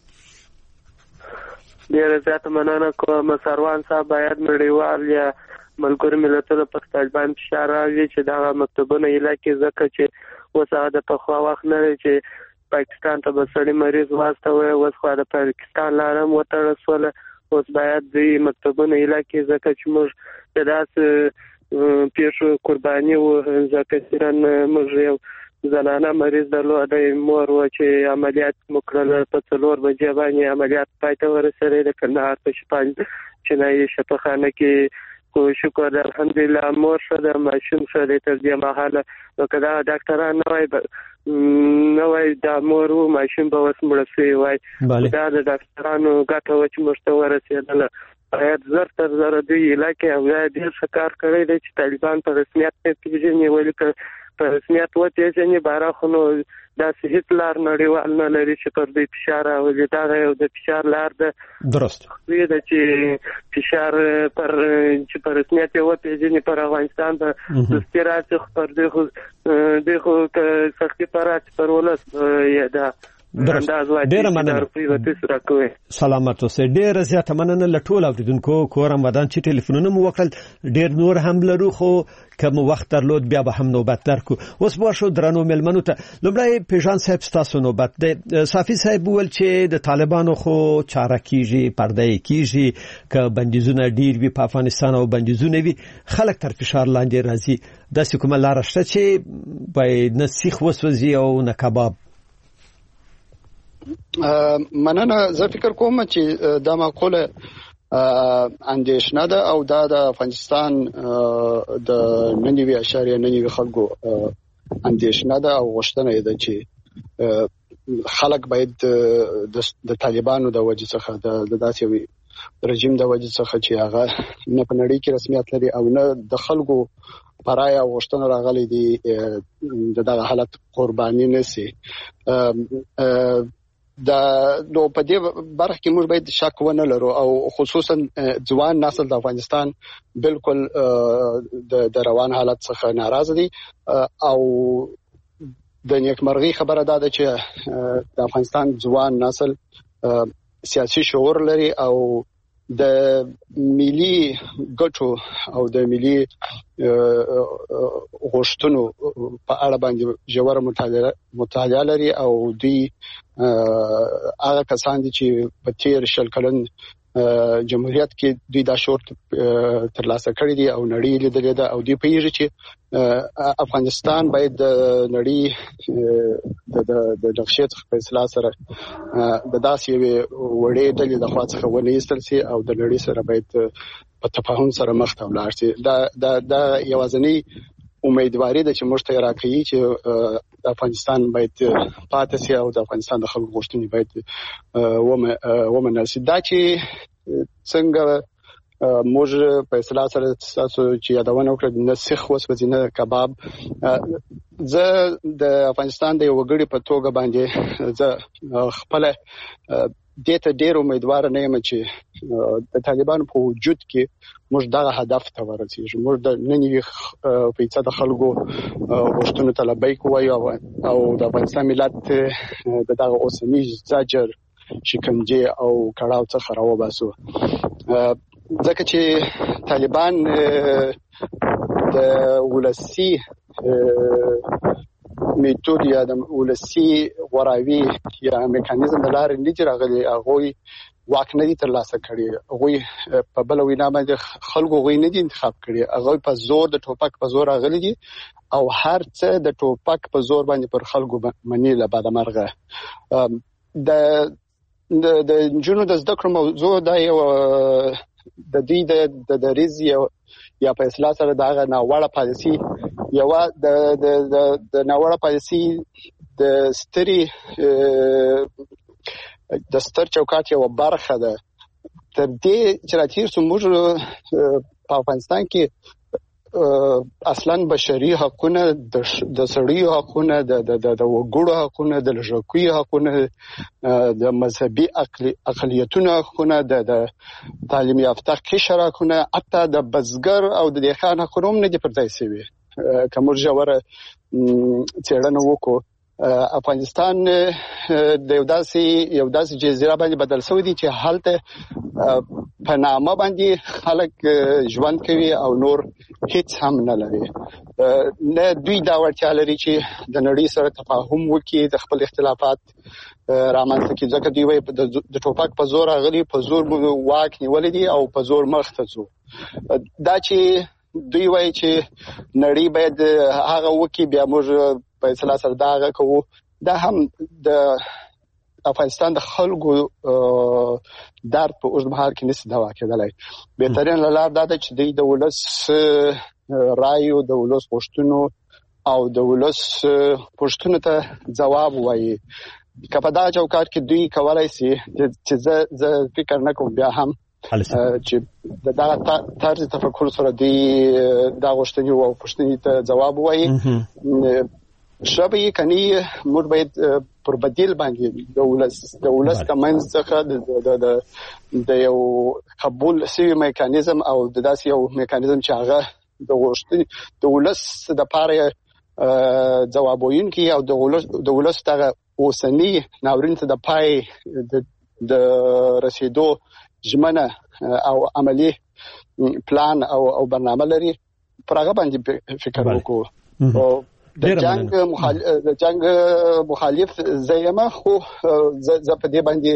ډیره زیاته مننه کوم سروان صاحب باید نړیوال یا ملګری ملتونو په طالبان فشار راوړي چې دا مکتوبونه علاقې ځکه چې وسه د په خوا وخت نه چې پاکستان ته بسړي مریض واستوي اوس خو د پاکستان لارم وترسول اوس باید د مکتوبونه علاقې ځکه چې موږ د داس پیښو قرباني و ځکه چې موږ یو زنانه مریض درلوده مور و چې عملیات مکرر په 4 بجې باندې عملیات پای ته ورسېده د کندهار په شپږ چنای شفاخانه کې کو شکر الحمدلله مور شده ماشوم شده تر دې مهاله نو کدا ډاکټران نه وای دا مور او ماشوم به وس مړسي وای دا د ډاکټرانو ګټه و چې مشته ورسېدله باید زر تر زر دی علاقې او دې شکار کړی دی چې طالبان په رسمیت پیژني ولیکه په رسمیت وته چې بارا خونو دا صحت لار نړیوال نه لري چې پر دې فشار او دا یو د فشار لار ده درست وی دا چې فشار پر چې پر رسمیت وته چې پر افغانستان د استراحت پر دې خو سختي پرات پر ولس یا ډیره مننه سلامت اوسه ډیره زیاته مننه لټول اوریدونکو کورم ودان چې ټلیفونونه مو وکړل ډیر نور هم لرو خو کوم وخت درلود بیا به هم نوبت درکو اوس به شو درنو ملمنو ته لومړی پیژان صاحب تاسو نوبت ده صافي صاحب ول چې د طالبانو خو چاره کیږي پرده کیږي ک بندیزونه ډیر وی په افغانستان او بندیزونه وی خلک تر فشار لاندې راځي د کومه لار شته چې باید نه سیخ وسوځي او نه کباب مننه زه فکر کوم چې دا مقوله اندیشنه ده او دا د افغانستان د 90.9 خلکو اندیشنه ده او غوښتنه ده چې خلک باید د طالبانو د وجې څخه د داسې رژیم د وجې څخه چې هغه نه په نړۍ کې رسمیت لري او نه د خلکو پرایا غوښتنه راغلي دي دغه حالت قرباني نشي دا نو په دې برخه کې موږ باید شک ونه لرو او خصوصا ځوان نسل د افغانستان بالکل د روان حالت څخه ناراض دي او د نیکمرغي خبره ده چې د افغانستان ځوان نسل سیاسي شعور لري او د ملي ګټو او د ملي غوښتنو په اړه باندې ژوره مطالعه لري او دوی هغه کسان دي چې په تیر شل کلن جمهوریت کې دوی دا شعور ترلاسه کړی دی او نړۍ لیدلې ده او دوی پیږي چې افغانستان باید د نړۍ د نقشې څخه په اصلاح سره د داسې وړې ډلې د خوا څخه ونه ایستل شي او د نړۍ سره باید په تفاهم سره مخ ته ولاړ شي دا یوازینی امیدواري ده چې موږ ته راکړي چې د افغانستان باید پاتې شي او د افغانستان د خلکو غوښتنې باید ومنل شي. دا چې څنګه موږ په اصطلاح سره تاسو چې یادونه وکړه نه سیخ وسوځي نه کباب. زه د افغانستان د یو وګړي په توګه باندې زه خپل دې ته ډېر امیدوار نه یم چې د طالبانو په وجود کې موږ دغه هدف ته ورسېږو. موږ د ننني فیصد خلکو غوښتنو ته لبیک وایو او د افغانستان ملت دغه اوسنی زجر شکنجه او کړهو څخه راوباسو. ځکه چې طالبان د ولسی میتود یا د ولسی غوراوي یا میکانیزم د لارې نه راغلي، هغه واک نه دي ترلاسه کړي، هغه په بل وینا باندې خلکو غوي نه دي انتخاب کړي، هغه په زور د ټوپک په زور راغلي دي او هر څه د ټوپک په زور باندې پر خلکو منی له بعد مرغه. د جنونو د زده کړو موضوع دا یو د دې د دریز یا په اصطلاح سره دغه ناوړه پالیسي یو د ناوړه پالیسي د ستر چوکاټ یو برخه ده. تر دې چې راتیر موږ په افغانستان کې اصلا بشري حقونه د سړي حقونه د وګړو حقونه د لږکي حقونه د مذهبي اقلیتونو حقونه د تعلیم یافته قشر حقونه حتی د بزګر او د دهقان حقونه هم نه دي پرځای شوي. کوم ژوره څېړنه وکړو افغانستان د یو داسې جزیره باندې بدل شوی دی چې هلته په نامه باندې خلک ژوند کوي او نور هیڅ هم نه لري. نه دوی دا وړتیا لري چې د نړۍ سره تفاهم وکړي، د خپل اختلافات رامنځته کړي، ځکه دوی وايي د ټوپک په زور راغلي، په زور واک نیولې دي او په زور مخ ته ځو. دا چې دوی وايي چې نړۍ باید هغه وکړي، بیا موږ په اصطلاح سره دا هغه کوو. دا هم د افغانستان د خلکو درد په اوږد مهال کې نشي دوا کېدلی. بهترین لار دا ده چې دوی د ولس رایو، د ولس غوښتنو او د ولس پوښتنو ته ځواب وایي. که په دغه چوکاټ کې دوی کولای شي چې زه فکر نه کوم بیا هم چې دغه طرز تفکر سره دوی دا غوښتنې او پوښتنې ته ځواب وایي. شبي کني موږ باید پر بدیل باندې د ولس کمنځ څخه د یو قبول شوی میکانیزم او د داسې یو میکانیزم چې هغه د غوښتنې د ولس د پاره ځوابوونکی او د ولس دغه اوسنی ناورین ته د پای د رسیدو ژمنه او عملی پلان او برنامه لري. پر هغه باندې فکر وکړو. د جنگ مخالف زېما خو ز په دې باندې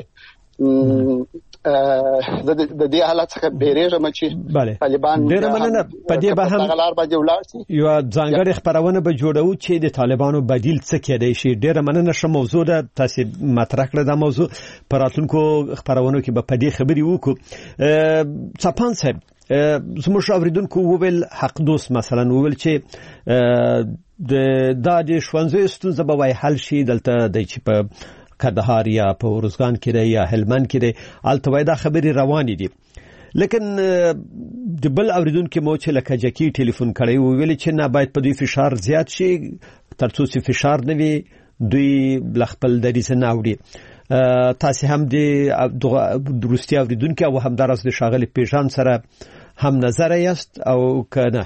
د دې حالت څخه بیرېږم چې طالبان ډېر مننه. په دې به هم غلار باندې ولاړ شي. یو ځانګړي خبرونه به جوړو چې د طالبانو بدیل څه کېدای شي. ډېر مننه. شم موضوع ده تاسو مطرح کړل. دا موضوع پراتونکو خبرونو کې به په دې خبري وکړو. صاحب زموږ اوریدونکو وویل حق دوست مثلا وویل چې د شوانځي ستونزه به وای حل شي دلته د چې په کندهار یا په ورزګان کې یا هلمند کې الته دا خبري روانې دي. لیکن د بل اوریدونکو مو چې لکه جکی ټلیفون کړی وویل چې نه باید په دوی فشار زیات شي ترڅو چې فشار نه وي دوی خپل دریځ نه اوري. تاسو هم د درستی اوریدونکو او هم درس د شاغلي پیژان سره هم نظر یاست او کنه؟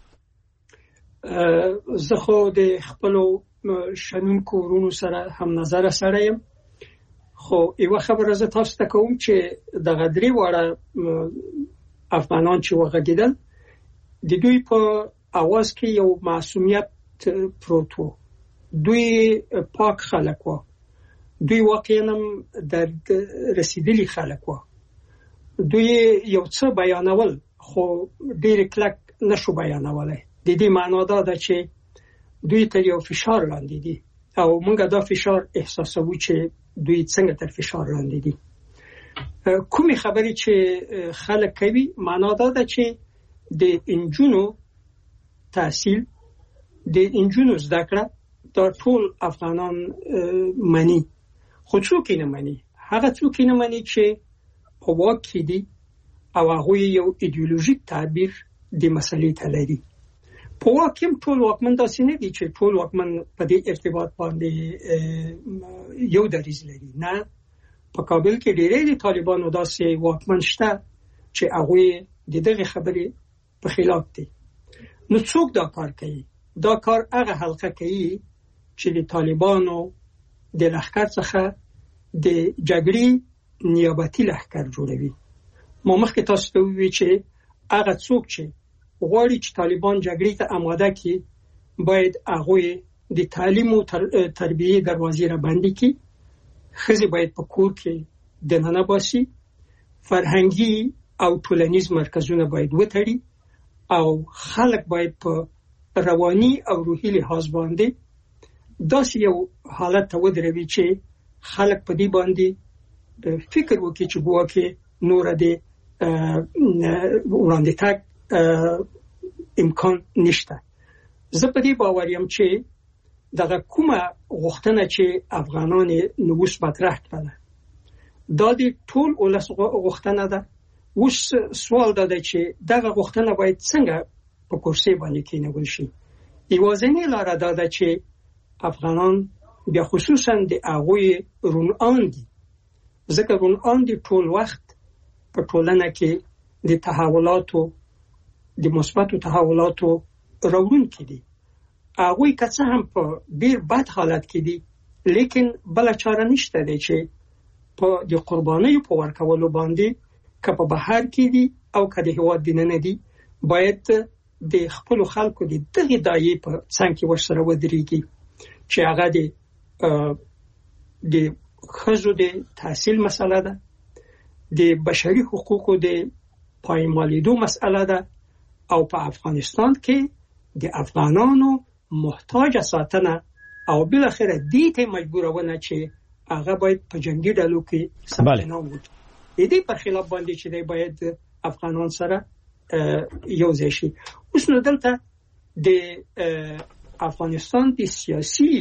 زه خو د خپل شنونکو ورونو سره هم نظر سره یم. خو یو خبره زه تاسو ته کوم چې د غدری وړه افغانان چې وغږیدل د دوی په اواز کې یو معصومیت پروت و. دوی پاک خلک و، دوی واقعا در رسیدلی خلک و. دوی یو څه بیانول خو ډیر کلک نشو بیانولای. د دې معنا دا ده چې دوی ته یو فشار لاندې دي او موږ دا فشار احساسوو چې دوی څنګه تر فشار لاندې دي. کومې خبرې چې خلک کوي معنا دا ده چې د انجونو تحصیل د انجونو زده کړه دا ټول افغانان مني، خو څوک نه مني. هغه څوک نه مني چې په واک کې دي او هغه یو ایدئولوژیک تعبیر د مسلې ته لري. په واک کې ټول واکمن داسې نه دي چې ټول واکمن په دې ارتباط باندې یو دریځ لري. نه، په کابل کې ډېری د طالبانو داسې واکمن شته چې هغه د دغه خبرې په خلاف دي. نو څوک دا کار کوي؟ دا کار هغه حلقه کوي چې د طالبانو د لښکر څخه د جګړې نیابتي لښکر جوړوي. ما مخکې تاسو ته وویل چې هغه څوک چې غواړي چې طالبان جګړې ته آماده کړي باید هغه د تعلیم او تربیه دروازې را بندي کړي. ښځې باید په کور کې دننه باسي، فرهنګي او ټولنیز مرکزونه باید وتړي او خلک باید په رواني او روحي لحاظ باندې داسې یو حالت ته ودروي چې خلک په دې باندې فکر وکړي چې ګواکې نور د وړاندې تګ امکان نشته. زه په دې باور یم چې دغه کومه غوښتنه چې افغانان نووس مطرح کړله دا د ټول ولس غوښتنه ده. اوس سوال دا دی چې دغه غوښتنه باید څنګه په کرسي باندې کېنول شي. یوازینۍ لاره دا ده چې افغانان بیا خصوصا د هغوی رونان دي، ځکه رونان دي ټول وخت په ټولنه کې د تحولاتو د مثبتو تحولاتو راوړونکي دي. هغوی که څه هم په ډېر بد حالت کې دي لیکن بل چاره نشته دی چې په د قربانیو په ورکولو باندې که په بهر کې دي او که د هېواد دننه دي باید د خپلو خلکو د دغې دایې په څنګ کې ورسره ودرېږي چې هغه د ښځو د تحصیل مسله ده، د بشري حقوقو د پایمالېدو مسله ده او په افغانستان کې د افغانانو محتاج ساتنه او بالاخره دې ته مجبورونه چې هغه باید په جنگي ډلو کې ثبت نام وکړي. دې په خلاف باندې چې دی باید افغانان سره یو ځای شي. اوس نو دلته د افغانستان د سیاسي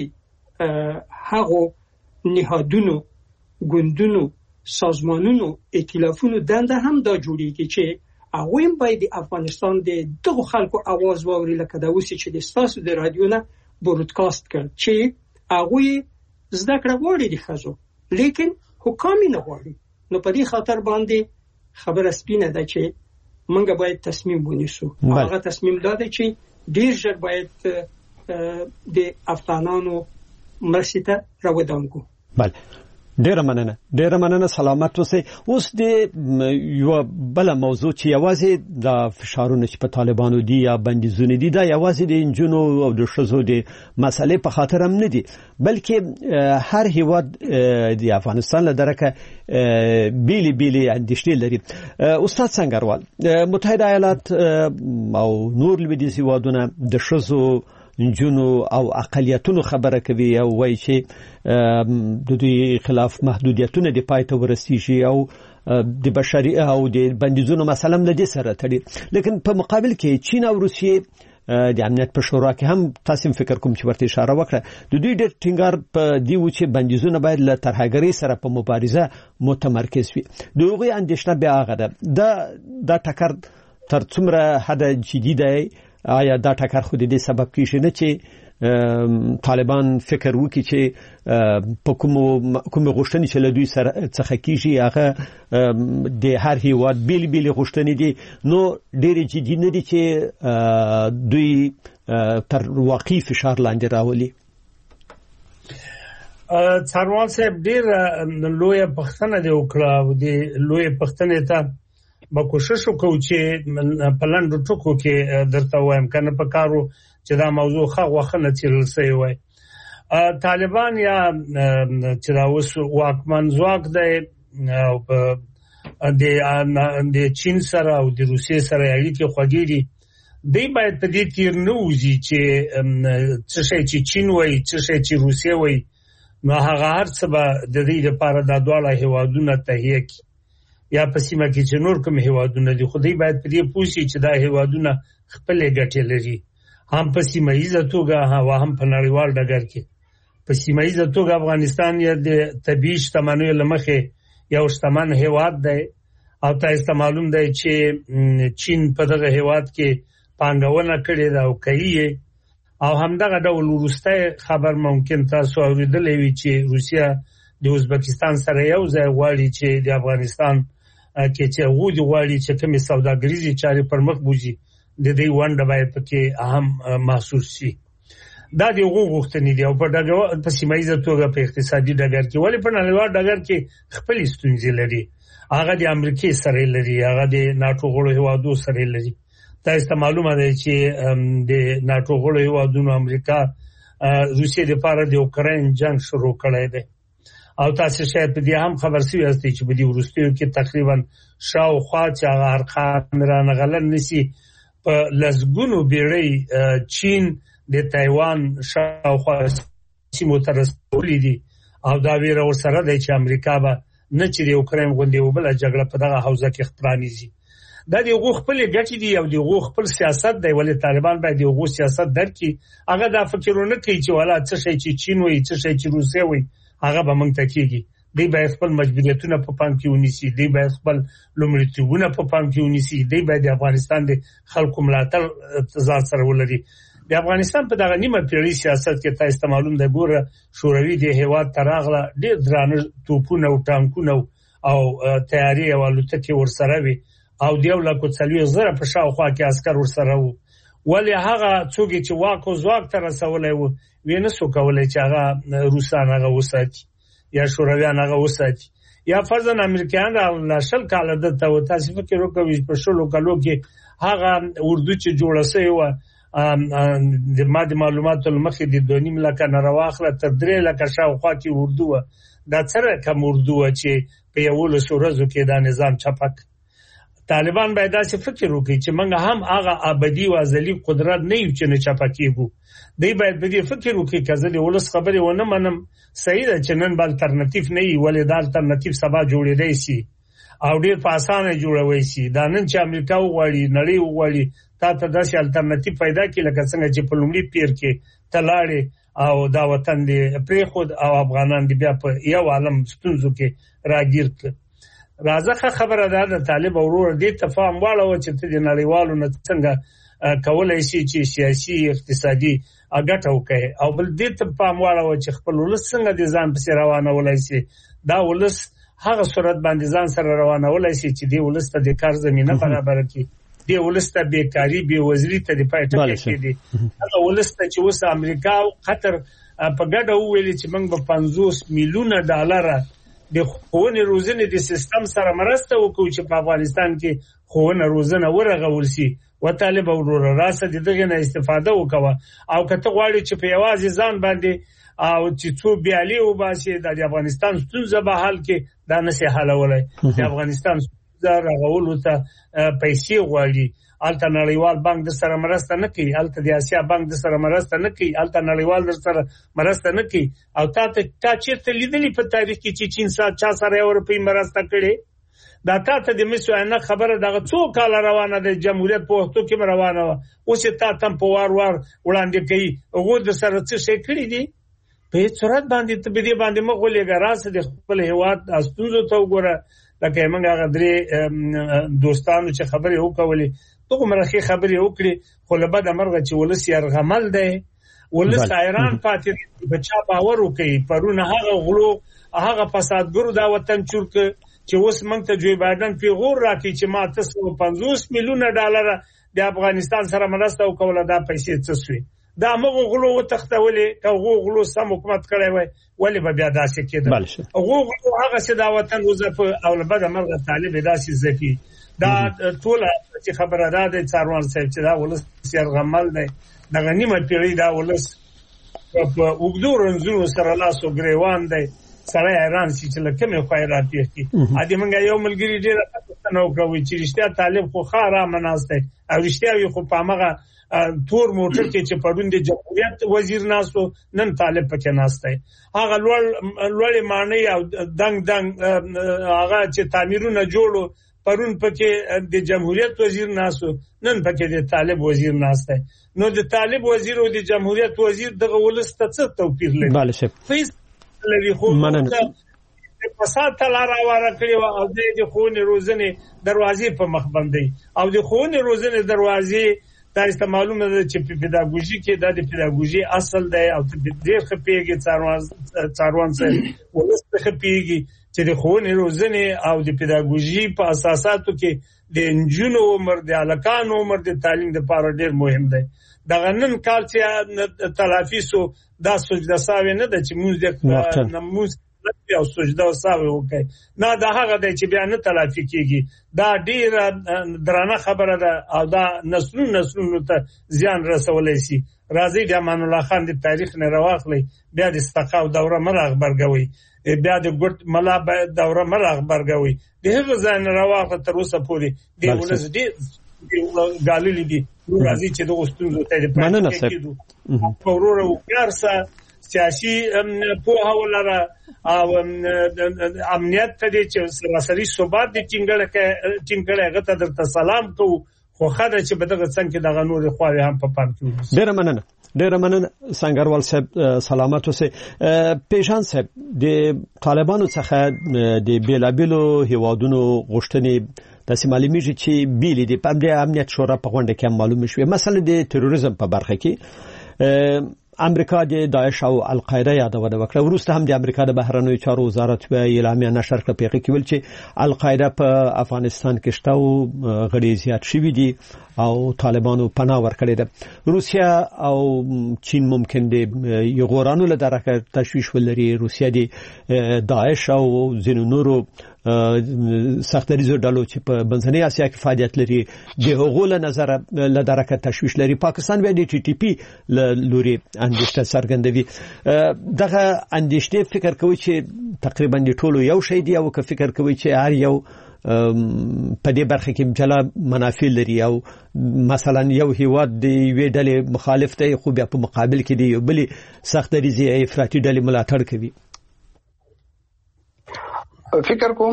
هغو نهادونو، ګوندونو، سازمانونو، ائتلافونو دنده هم دا جوړیږي چې هغه هم باید د افغانستان د دغه خلکو आवाज واوري، لکه دا اوس چې د ستاسو د رادیو نه برودکاست کړ چې هغه زده کړه غواړي د ښځو لیکن حکام نه غواړي. نو په دې خاطر باندې خبره سپینه ده چې موږ باید تصمیم ونیسو. هغه تصمیم دا دی چې ډیر ژر باید د افغانانو مرستې ته راودانګو. بله، ډیره مننه، سلامت اوسئ. اوس د یو بل موضوع چې یوازې د فشارونه چې په طالبانو دي یا بندیزونه دي دا یوازې د انجونو او د ښځو د مسلې په خاطر هم نه دي، بلکې هر هیواد د افغانستان له درکه بیلې اندېښنې لري. استاد سنگروال، متحده ایالات او نور لویدیځ هیوادونه د ښځو، انجونو او اقلیتونو خبره کوي او وایي چې د دوی خلاف محدودیتونه د پای ته ورسیږي او د بشري او د بندیزونو مسله هم له دې سره تړي. لیکن په مقابل کې چین او روسیې د امنیت په شورا کې هم تاسو فکر کوم چې ورته اشاره وکړه د دوی ډېر ټینګار په دی و چې بندیزونه باید له ترهګرۍ سره په مبارزه متمرکز وي. دوی اندېښنه بیا هغه ده دا ټکر تر څومره حد جدي دی؟ آیا دا ټکر خو دې سبب کیږي نه چې طالبان فکر وکړي چې په کوم غوښتنې چې له دوی سره څخه کیږي هغه د هر هیواد بیل غوښتنې دي، نو ډېر جدي نه دي چې دوی تر واقعي فشار لاندې راولي؟ څاروال صاحب ډېر لویه پښتنه دی وکړه او د لویه پښتنې ته با کوشش وکړو چې په لاندې ټکو کې درته وایم کنه په کارو چې دا موضوع خغه چیرل سوی وای. طالبان یا چې دا اوس واکمن ځواک دی او د چین سره او د روسیې سره اړیکې خوږې دي، دی باید په دې تیر نه وځي چې څه شي چې چین وای څه شي چې روسیې وای نو هغه هر څه به د دې لپاره د دواړه هیوادونو تهیه کی یا په سیمه کې چې نور کوم هیوادونه دي. خو دی باید په دې پوښي چې دا هیوادونه خپل ګټې لري هم په سیمایي توګه هم په نړیوال ډګر کې. په سیمایي توګه افغانستان یې د طبيعي شتمنیو لمخې یو شتمن هیواد دی او تاسو معلوم دی چې چین په دغه هیواد کې پانګونه کړې ده او کوي او همدغه ډول ورسته خبر ممکن تاسو اوریدلې وي چې روسیا د ازبکستان سره یو ځای غواړي چې د افغانستان کې چې غواړي چې کومې سوداګریزي چارې پر مخ بوزي د دې ونډه باید پکې اهم محسوس شي. دا د غوښتنې دی او په سیمایي توګه په اقتصادي ډګر کې ولې په نړیوال ډګر کې خپل ستونزې لري. هغه د امریکای سره لري، هغه د ناتو غړو هیوادو سره لري. تاسو معلومه ده چې د ناتو غړو هیوادونو امریکا روسیې لپاره د اوکراین جنگ شروع کړی دی او تاسو شاید په دې هم خبر شوي یاستئ چې په دې وروستیو کې تقریبا شاوخوا چې هغه ارقام رانه غلط نشي په لسګونو بیړۍ چین د تایوان شاوخوا سیمو ته رسولي دي او دا ویره ورسره دی چې امریکا به نه چې د اوکراین غونډې وبله جګړه په دغه حوزه کې خپرانیږي. دا د غو خپل ګټې دي او د غو خپل سیاست دی، ولې طالبان باید د غو سیاست درکې هغه دا فکرونه کوي چې ولا څه شي چې چین وي څه شي چې روسیا وي هغه به موږ ته کېږي. دی باید خپل مجبوریتونه په پام کې ونیسي، دی باید خپل لومړیتوبونه په پام کې ونیسي، دی باید د افغانستان د خلکو ملاتړ ځان سره ولري. د افغانستان په دغه نیمه پیړۍ سیاست کې تاسو معلوم دی ګوره شوروي د هیواد تراغله ډېر درانه توپونه او ټانکونه او تیاری او الوتکې ورسره وي او دیو لا کوڅلوي زره په شاوخوا کې عسكر ورسره وو. ولې هغه څوک چې واکو زواک تر رسولای وو وینې سو کولای چې هغه روسان هغه وساتي یا شورویان هغه وساتي یا فرضاً امریکایان لا شل کاله د تاسو فکر وکوي په شلو کالو کې هغه اردو چې جوړه شوی و د معلوماتو لمخې د 2.5 لک نه راوخله تر 3 لک شاوخوا کې اردو دا سره کوم اردو چې په یو ورځو کې دا نظام چپک. طالبان باید دا فکر وکړي چې موږ هم هغه ابدي او ازلي قدرت نه یو چې نه چپکیږو. دی باید به دې فکر وکړي چې ځلې ولس خبرې ونه منم صحیح ده چې نن بل الټرناتیو نه وي ولې دا الټرناتیو سبا جوړېدای شي او ډېر په اسانه جوړوي شي. دا نن چې امریکا وغواړي نړۍ وغواړي تا ته داسې الټرناتیو پیدا کړي لکه څنګه چې په لومړي پیر کې تلاړي او دا وطن دی پرې خود او افغانان دی بیا په یو عالم ستونزو کې راګیر کړ. راځه خبره ده د طالب اورور دې تفاهم واړو چې ته د نړیوالو نه څنګه کولای شي چې سیاسي اقتصادي اګټه وکړي او بل دې تفاهم واړو چې خپل ولس څنګه د ځان په روانه ولای شي دا ولس هغه صورت باندې ځان سره روانه ولای شي چې دی ولس ته د کار زمينه برابر کړي، دی ولس ته بیکاری بي وزري ته د پایټه کې دي. هغه ولس ته چې اوس امریکا او قطر په ګډه ویلي چې موږ به 50 میلیونه ډالر د خوونه روزنه د سیستم سره مرسته وکړو چې په افغانستان کې خوونه روزنه ورغول شي و طالب ورور راسه دغه نه استفاده وکوه او کته غواړي چې په یوازې ځان باندې او چې څو بیالي او باسي د افغانستان ستونزه به حل کې دا نشي حلولای. د افغانستان ستونزه راغولو ته پیسې غواړي، الته نړیوال بانک د سره مرسته نه کوي، الته د اسیا بانک د سره مرسته نه کوي، الته نړیوال در سره مرسته نه کوي. او تا چیرته لیدلی په تاریخ کې چې چین چا سره اروپای مرسته کړي؟ دا ته د مسو نه خبره دغه څو کال روانه د جمهوریت په وختو کې روانه و اوس ته تم په وار وړاندې کوي هغه د سره څه شي کړی دي په صورت باندې ته به دې باندې مغولېګا راس د خپل هواد استونزو ته وګوره. لکه موږ هغه درې دوستانو چې خبرې وکولې دغه مرخي خبرې وکړي خو له بده مرغه چې ولس يرغمل دی ولس ایران پاتې بچا باور وکړي پرونه هغه غلو هغه فسادګرو دا وطن چورک چې اوس موږ ته جو بایدن پیغور راکړي چې ما 350 میلیونه ډالر د افغانستان سره مرسته وکوله دا پیسې څه شوي دا موږ غلو وتختولې کغه غلو سم حکومت کړی وای ولې به بیا داسې کېده غلو هغه چې دا وطن وظیفه او له بده مرغه طالب داسې ځکه دا ټول چې خبره ده د څاروان صاحب چې دا ولس يرغمل دی د غنیمه پیړۍ دا ولس په وګړو رنځونو سره لاسو ګریوان دی سره ایران چې لکه مې خیرات یې ا دې منګه یو ملګری ډیر نو کوي چې رښتیا طالب خو خاره مناسته او رښتیا وي خو په هغه تور موټر کې چې پړوند د جمهوریت وزیر ناسو نن طالب پکې ناسته هغه لوړ معنی او دنګ هغه چې تعمیرونه جوړو پرون پکې د جمهوریت وزیر ناسو نن پکې د طالب وزیر ناسته نو د طالب وزیر او د جمهوریت وزیر دغه ولسته څه توپیر لري بله شپ لري خو فساد لاره واره کړی او د خونې روزنې دروازې په مخ باندې او د خونې روزنې دروازې تاسو ته معلومه ده چې په پیداګوژي کې د پیداګوژي اصل دی او ډېر خپېږي څاروان سره ولست خپېږي چې د خونې روزنې او د پیداګوژي په اساساتو کې د انجونو عمر د الکان عمر د تعلیم لپاره ډېر مهم دی دا نن کال چې تلافي سو دا سجده ساوي نه ده چې موږ نموز او سجده ساوي وکړي نه دا هغه دی چې بیا نه تلافي کیږي دا ډیره درانه خبره ده او دا نسلونو ته زیان رسولای شي راځي د امان الله خان د تاریخ نه راوخلی بیا د استقاو دوره مرغ برګوي بیا د ګټ ملا دوره مرغ برګوي د هغه ځای راوخله تر اوسه پورې د ولز دي غاللی دي راځي چې د اوستونو ته د پاتې کېدو پورور او کارسه سیاسي پوهه ولره او امنیت ته چې سراسري ثبات د ټینګړه غته درته سلام کو خو خدای چې بدغه څنګه دغه نور خواوي هم په پام کې ډېر مننه سنگروال صاحب سلامت اوسه پیشان صاحب د طالبانو څخه د بیلابلو هیوادونو غوښتنې د معلومیږي چې بیل دي په امنیت شورا په غونډه کې معلوم شوه مثلا د تروریزم په برخه کې امریکا د داعش او القاعده یادونه وکړه وروسته هم د امریکا د بهرنیو چارو وزارت په اعلامیه نشر کړ پیغام کې ویل چې القاعده په افغانستان کې شته او غړي زیات شوي دي او طالبانو پناه ورکړې ده روسیا او چین ممکن دي یغورانو له درکه تشویش ولري روسیا د داعش او زینو نورو سختریزو ډلو چې په بنځنۍ اسیا کې فعالیت لري د هغو له نظر له درکه تشویش لري پاکستان به د ټي ټي پی لوري اندېښنه څرګندوي دغه اندېښنې فکر کوي چې تقریبا د ټولو یو شی دی او که فکر کوي چې هر یو په دې برخه کې جلا منافع لري او مثلا یو هیواد د وی ډلې مخالف دی خو بیا په مقابل کې دی یو بلی سختریزي افراطي ډلې ملاتړ کوي فکر کوم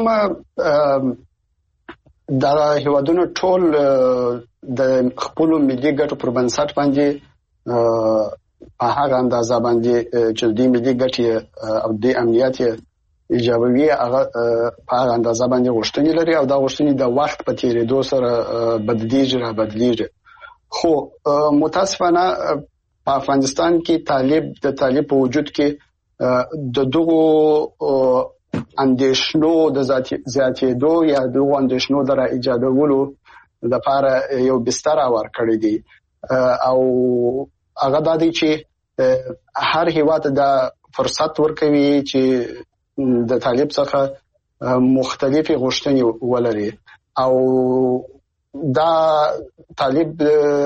دا هیوادونو ټول د خپل ملي ګټو پر بنسټ باندې په هغه اندازه باندې چې د ملي ګټې او د امنیت ایجابوي هغه په هغه اندازه باندې غوښتنې لري او دا غوښتنې د وخت په تیریدو سره بدلیږي خو متاسفانه په افغانستان کې د طالب په وجود کې د دغه اندېښنو د زیاتېدو یا د اندېښنو در ایجادولو لپاره یو بستر ورکړی دی او هغه د دې چې هر هیواد د فرصت ورکوي چې د طالب څخه مختلفي غوښتنې ولري او دا طالب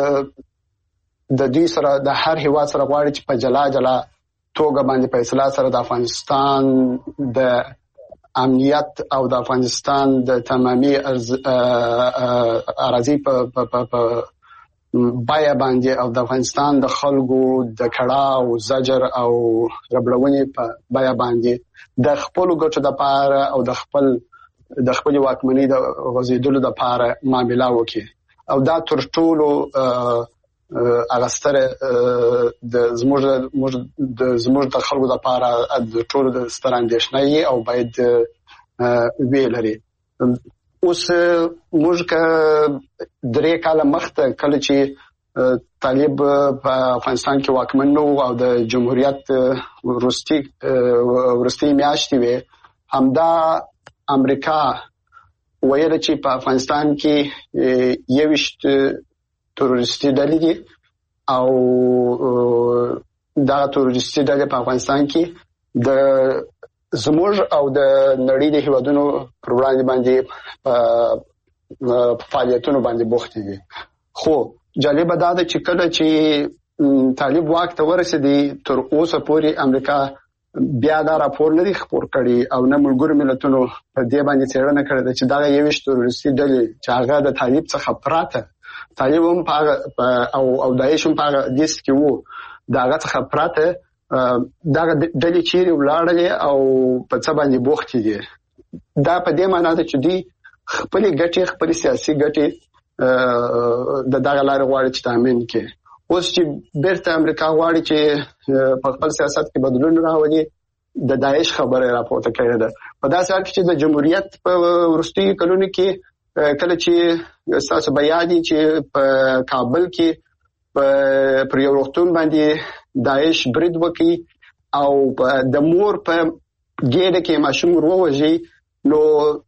د دې سره د هر هیواد سره غواړي چې په جلا توګه باندې په اصلاح سره د افغانستان د امنیت او د افغانستان د تمامي اراضي په بیا باندې او د افغانستان د خلکو د کړه او زجر او ربړونې په بیا باندې د خپل ګټو لپاره او د خپل واکمنۍ د غزیدلو لپاره معاملې وکړي او دا تر ټولو اغستره د زموږ د خلکو لپاره د ټولو د ستر اندېښنې او باید ویلري اوس موږ که درې کاله مخته کله چې طالب په افغانستان کې واکمن نو او د جمهوریت وروستي میاشتې وي همدا امریکا ویل چې په افغانستان کې یوشت تروریستي ډلې دي او دا تروریستي ډلې په افغانستان کې د زموږ او د نړۍ د هیوادونو پر وړاندې باندې په فعالیتونو باندې بوخت دي خو جالب دا ده چې کله چې طالب واک ته ورسېدي تر اوسه پورې امریکا بیا دا راپور نه دی خبر کړی او نه ملګرو ملتونو په دې باندې څېړنه کړې چې دا یوشت تروریستي ډلې چې هغه د طالب څخه پراته طالب هم او داعش هم په دیس کې وو دا هغه څخه پراته دا ډلې چیرې ولاړلې او په څه باندې بوختې دي دا په دې معنی ده چې دوی خپل ګټې خپل سیاسي ګټې د دغه لارې غواړي چې تامین کړي. اوس چې بیرته امریکا غواړي چې په خپل سیاست کې بدلون راوړي د داعش خبره راپورته کړې ده. په داسې حال کې چې د جمهوریت په وروستیو کلونو کې کله چې تاسو بیانې چې په کابل کې پر یو روغتون باندې داعش برید وکړي او د مور په ګېډه کې ماشوم ورووژي، نو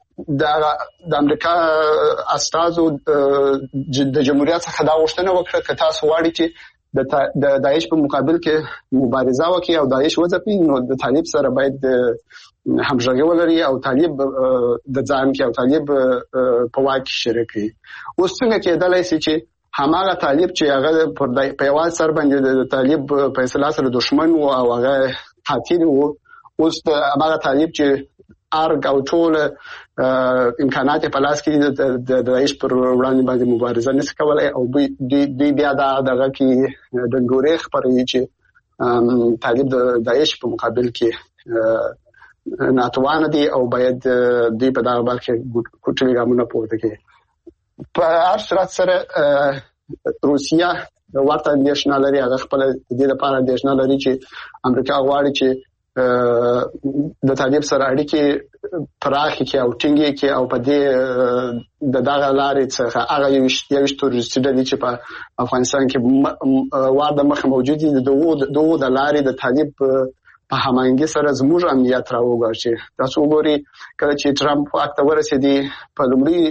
د امریکا استازو د جمهوریت څخه دا غوښتنه وکړه چې تاسو غواړئ چې د داعش په مقابل کې مبارزه وکړي او داعش وځپي، نو د طالب سره باید همغږي ولري او طالب د ځان کې او طالب په واک کې شریک وي. اوس څنګه کېدلای شي چې هماغه طالب چې هغه په یوه سر باندې د طالب په اصطلاح سره دشمن و او هغه قاتل و، اوس هغه طالب چې ارګ او ټول امکانات په لاس کې د داعش پر وړاندې باندې مبارزه نشي کولای او دوی بیا دغه کې د ګورې خبرې چې طالب د داعش په مقابل کې ناتوان دي او باید دوی په دغه برخه کوټلي ګامونه پورته کړي. په هر صورت سره روسیا ورته اندېښنه لري، هغه خپل د دې لپاره اندېښنه لري چې امریکا غواړي چې د طالب سره اړیکې پراخې کې او ټینګې کې او په دې دغه لارې څخه هغه یو تروریستي ډلې چې په افغانستان کې وار د مخه موجود دي دغه د لارې د طالب په هماهنګۍ سره زموږ امنیت راوګرځي. تاسو وګورئ کله چې ټرمپ واک ته ورسېدی په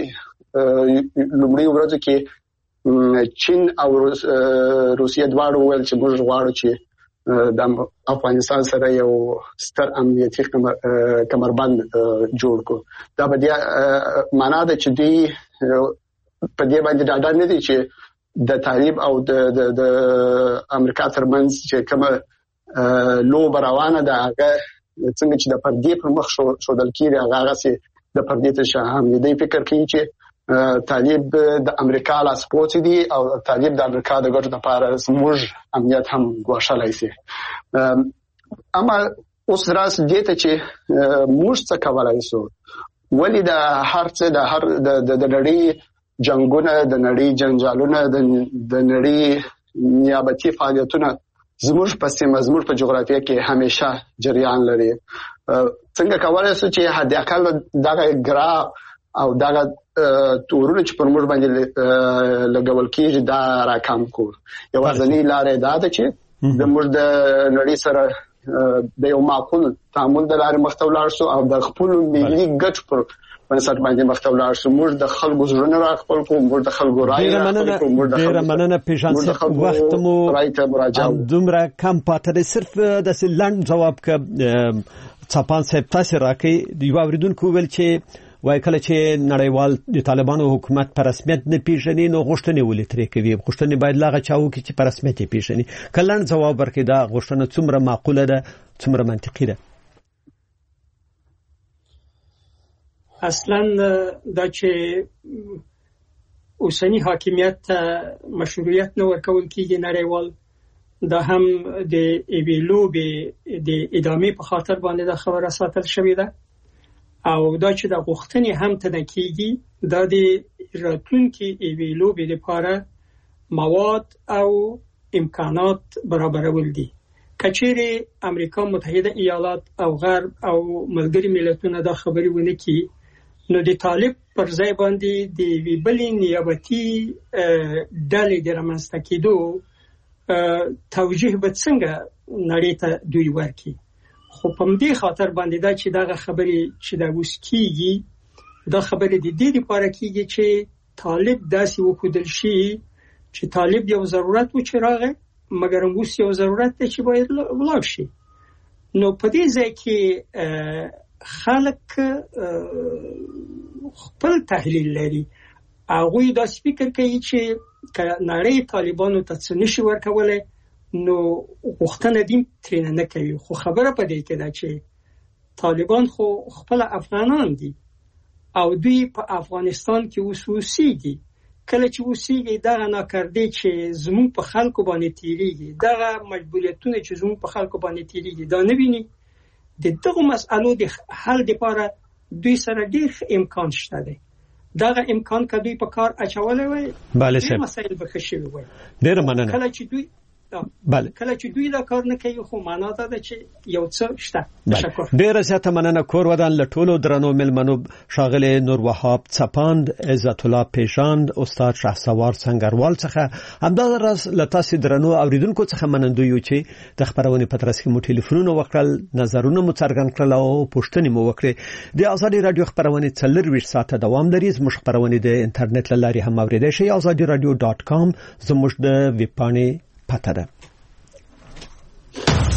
لومړي ورځو کې چین او روسیه دواړو ویل چې موږ غواړو چې د افغانستان سره یو ستر امنیتي کمربند جوړ کو. دا به معنا ده چې دوی په دې باندې ډاډه نه دي چې د طالب او د امریکا ترمنځ چې کومه لوبه روانه ده هغه څنګه چې د پردې پر مخ شودل کېږي هغه سي د پردې ته شاهم دي. فکر کوي چې طالب د امریکا لاسپوڅ دي او طالب د امریکا د ګټو لپاره زموږ امنیت هم ګواښلای شي. اما اوس راس دې ته چې موږ څه کولای شو، ولې د هر څه د نړۍ جنگونه، د نړۍ جنجالونه، د نړۍ نیابتي فعالیتونه زموږ په سیمه زموږ په جغرافیه کې همیشه جریان لري. څنګه کولای شو چې حد اقل دغه ګرا او دغه تورونه چې پر موږ باندې لګول کېږي دا راکم کو. یوازینی لارې دا ده چې د موږ د نړۍ سره د یو معقول تعامل د لارې مخ ته ولاړ شو او د خپل ملي ګټو پر بنسټ باندې مخ ته ولاړ شو. موږ د خلکو زړونه راخپل کوو، موږ د خلکو رائے راخپل کوو، موږ د خلکو مننه پیژان صاحب وخت مو دومره کم پاتې. صرف د لنډ جواب ک چپان صاحب تاسو راکې یو اوریدونکو ویل چې وای کله چې نړیوال د طالبانو حکومت په رسمیت نه پیژني نو غوښتنې ولې ترې کوي، غوښتنې باید لاغه چاو کې چې په رسمیت پیژني. کله جواب ورکړي دا غوښتنه څومره معقوله ده، څومره منطقي ده؟ اصلا دا چې اوسنی حاکمیت مشروعیت نه ورکول کېږي نړیوال، دا هم د ایویلو به د ادامې په خاطر باندې دا خبره ساتل شوې ده او دا چې د غوښتنې هم تنکیږي دا د راتلونکي ایویلو به لپاره مواد او امکانات برابرول دي. کچېره امریکا متحده ایالات او غرب او ملګری ملتونه دا خبري ونه کی نو د طالب پر ځای باندې د ویبلې نیابتي ډلې د رامنځته کېدو توجیه به څنګه نړۍ ته دوی ورکي. خو په دې خاطر باندې دا چې دا خبرې چې دا اوس کیږي دا خبرې د دې لپاره کیږي چې طالب داسې وکړل شي چې طالب یو ضرورت و چې راغی مګر اوس یو ضرورت دی چې باید ولاړ شي. نو په دې ځای کې خلک خپل تحلیل لري. هغوی دا فکر کوي چې نړۍ طالبانو ته څه نشي ورکولای نو غوښتنه دې ترې نه کوي. خو خبره په دې کې ده چې طالبان خو خپل افغانان دي او دوی په افغانستان کې اوسېږي. کله چې اوسېږي دغه ناکردې چې زموږ په خلکو باندې تیریږي، دغه مجبوریتونه چې زموږ په خلکو باندې تیریږي دا نه ویني. د دغه مسئلو د حل لپاره دوی سره ډېر امکان شته دی دغه امکان کدوې په کار اچولې وي بله صاحب مسایل به ښه شوي وي. ډېر مننه. کله چې دوی دا کار نه کوي خو معنا ده چې یو څه شته. تشکر. ډېر زیاته مننه. کور ودان له ټولو درنو ملمنو ښاغلی نور وهاب څپاند، عزت الله پیژاند، استاد شهسوار سنگروال څخه همداراز له تاسو درنو اوریدونکو څخه منندوی یو چې د خبرونې په ترڅ کې مو ټلیفونونه وکړل، نظرونه مو څرګند کړل او پوښتنې مو وکړې. د آزادي رادیو خبرونه 24 ساعته دوام لري. زموږ خبرونه د انټرنیټ له لارې هم اوریدئ شئ. azadi radio.com زموږ د ویب پاڼې پته ده.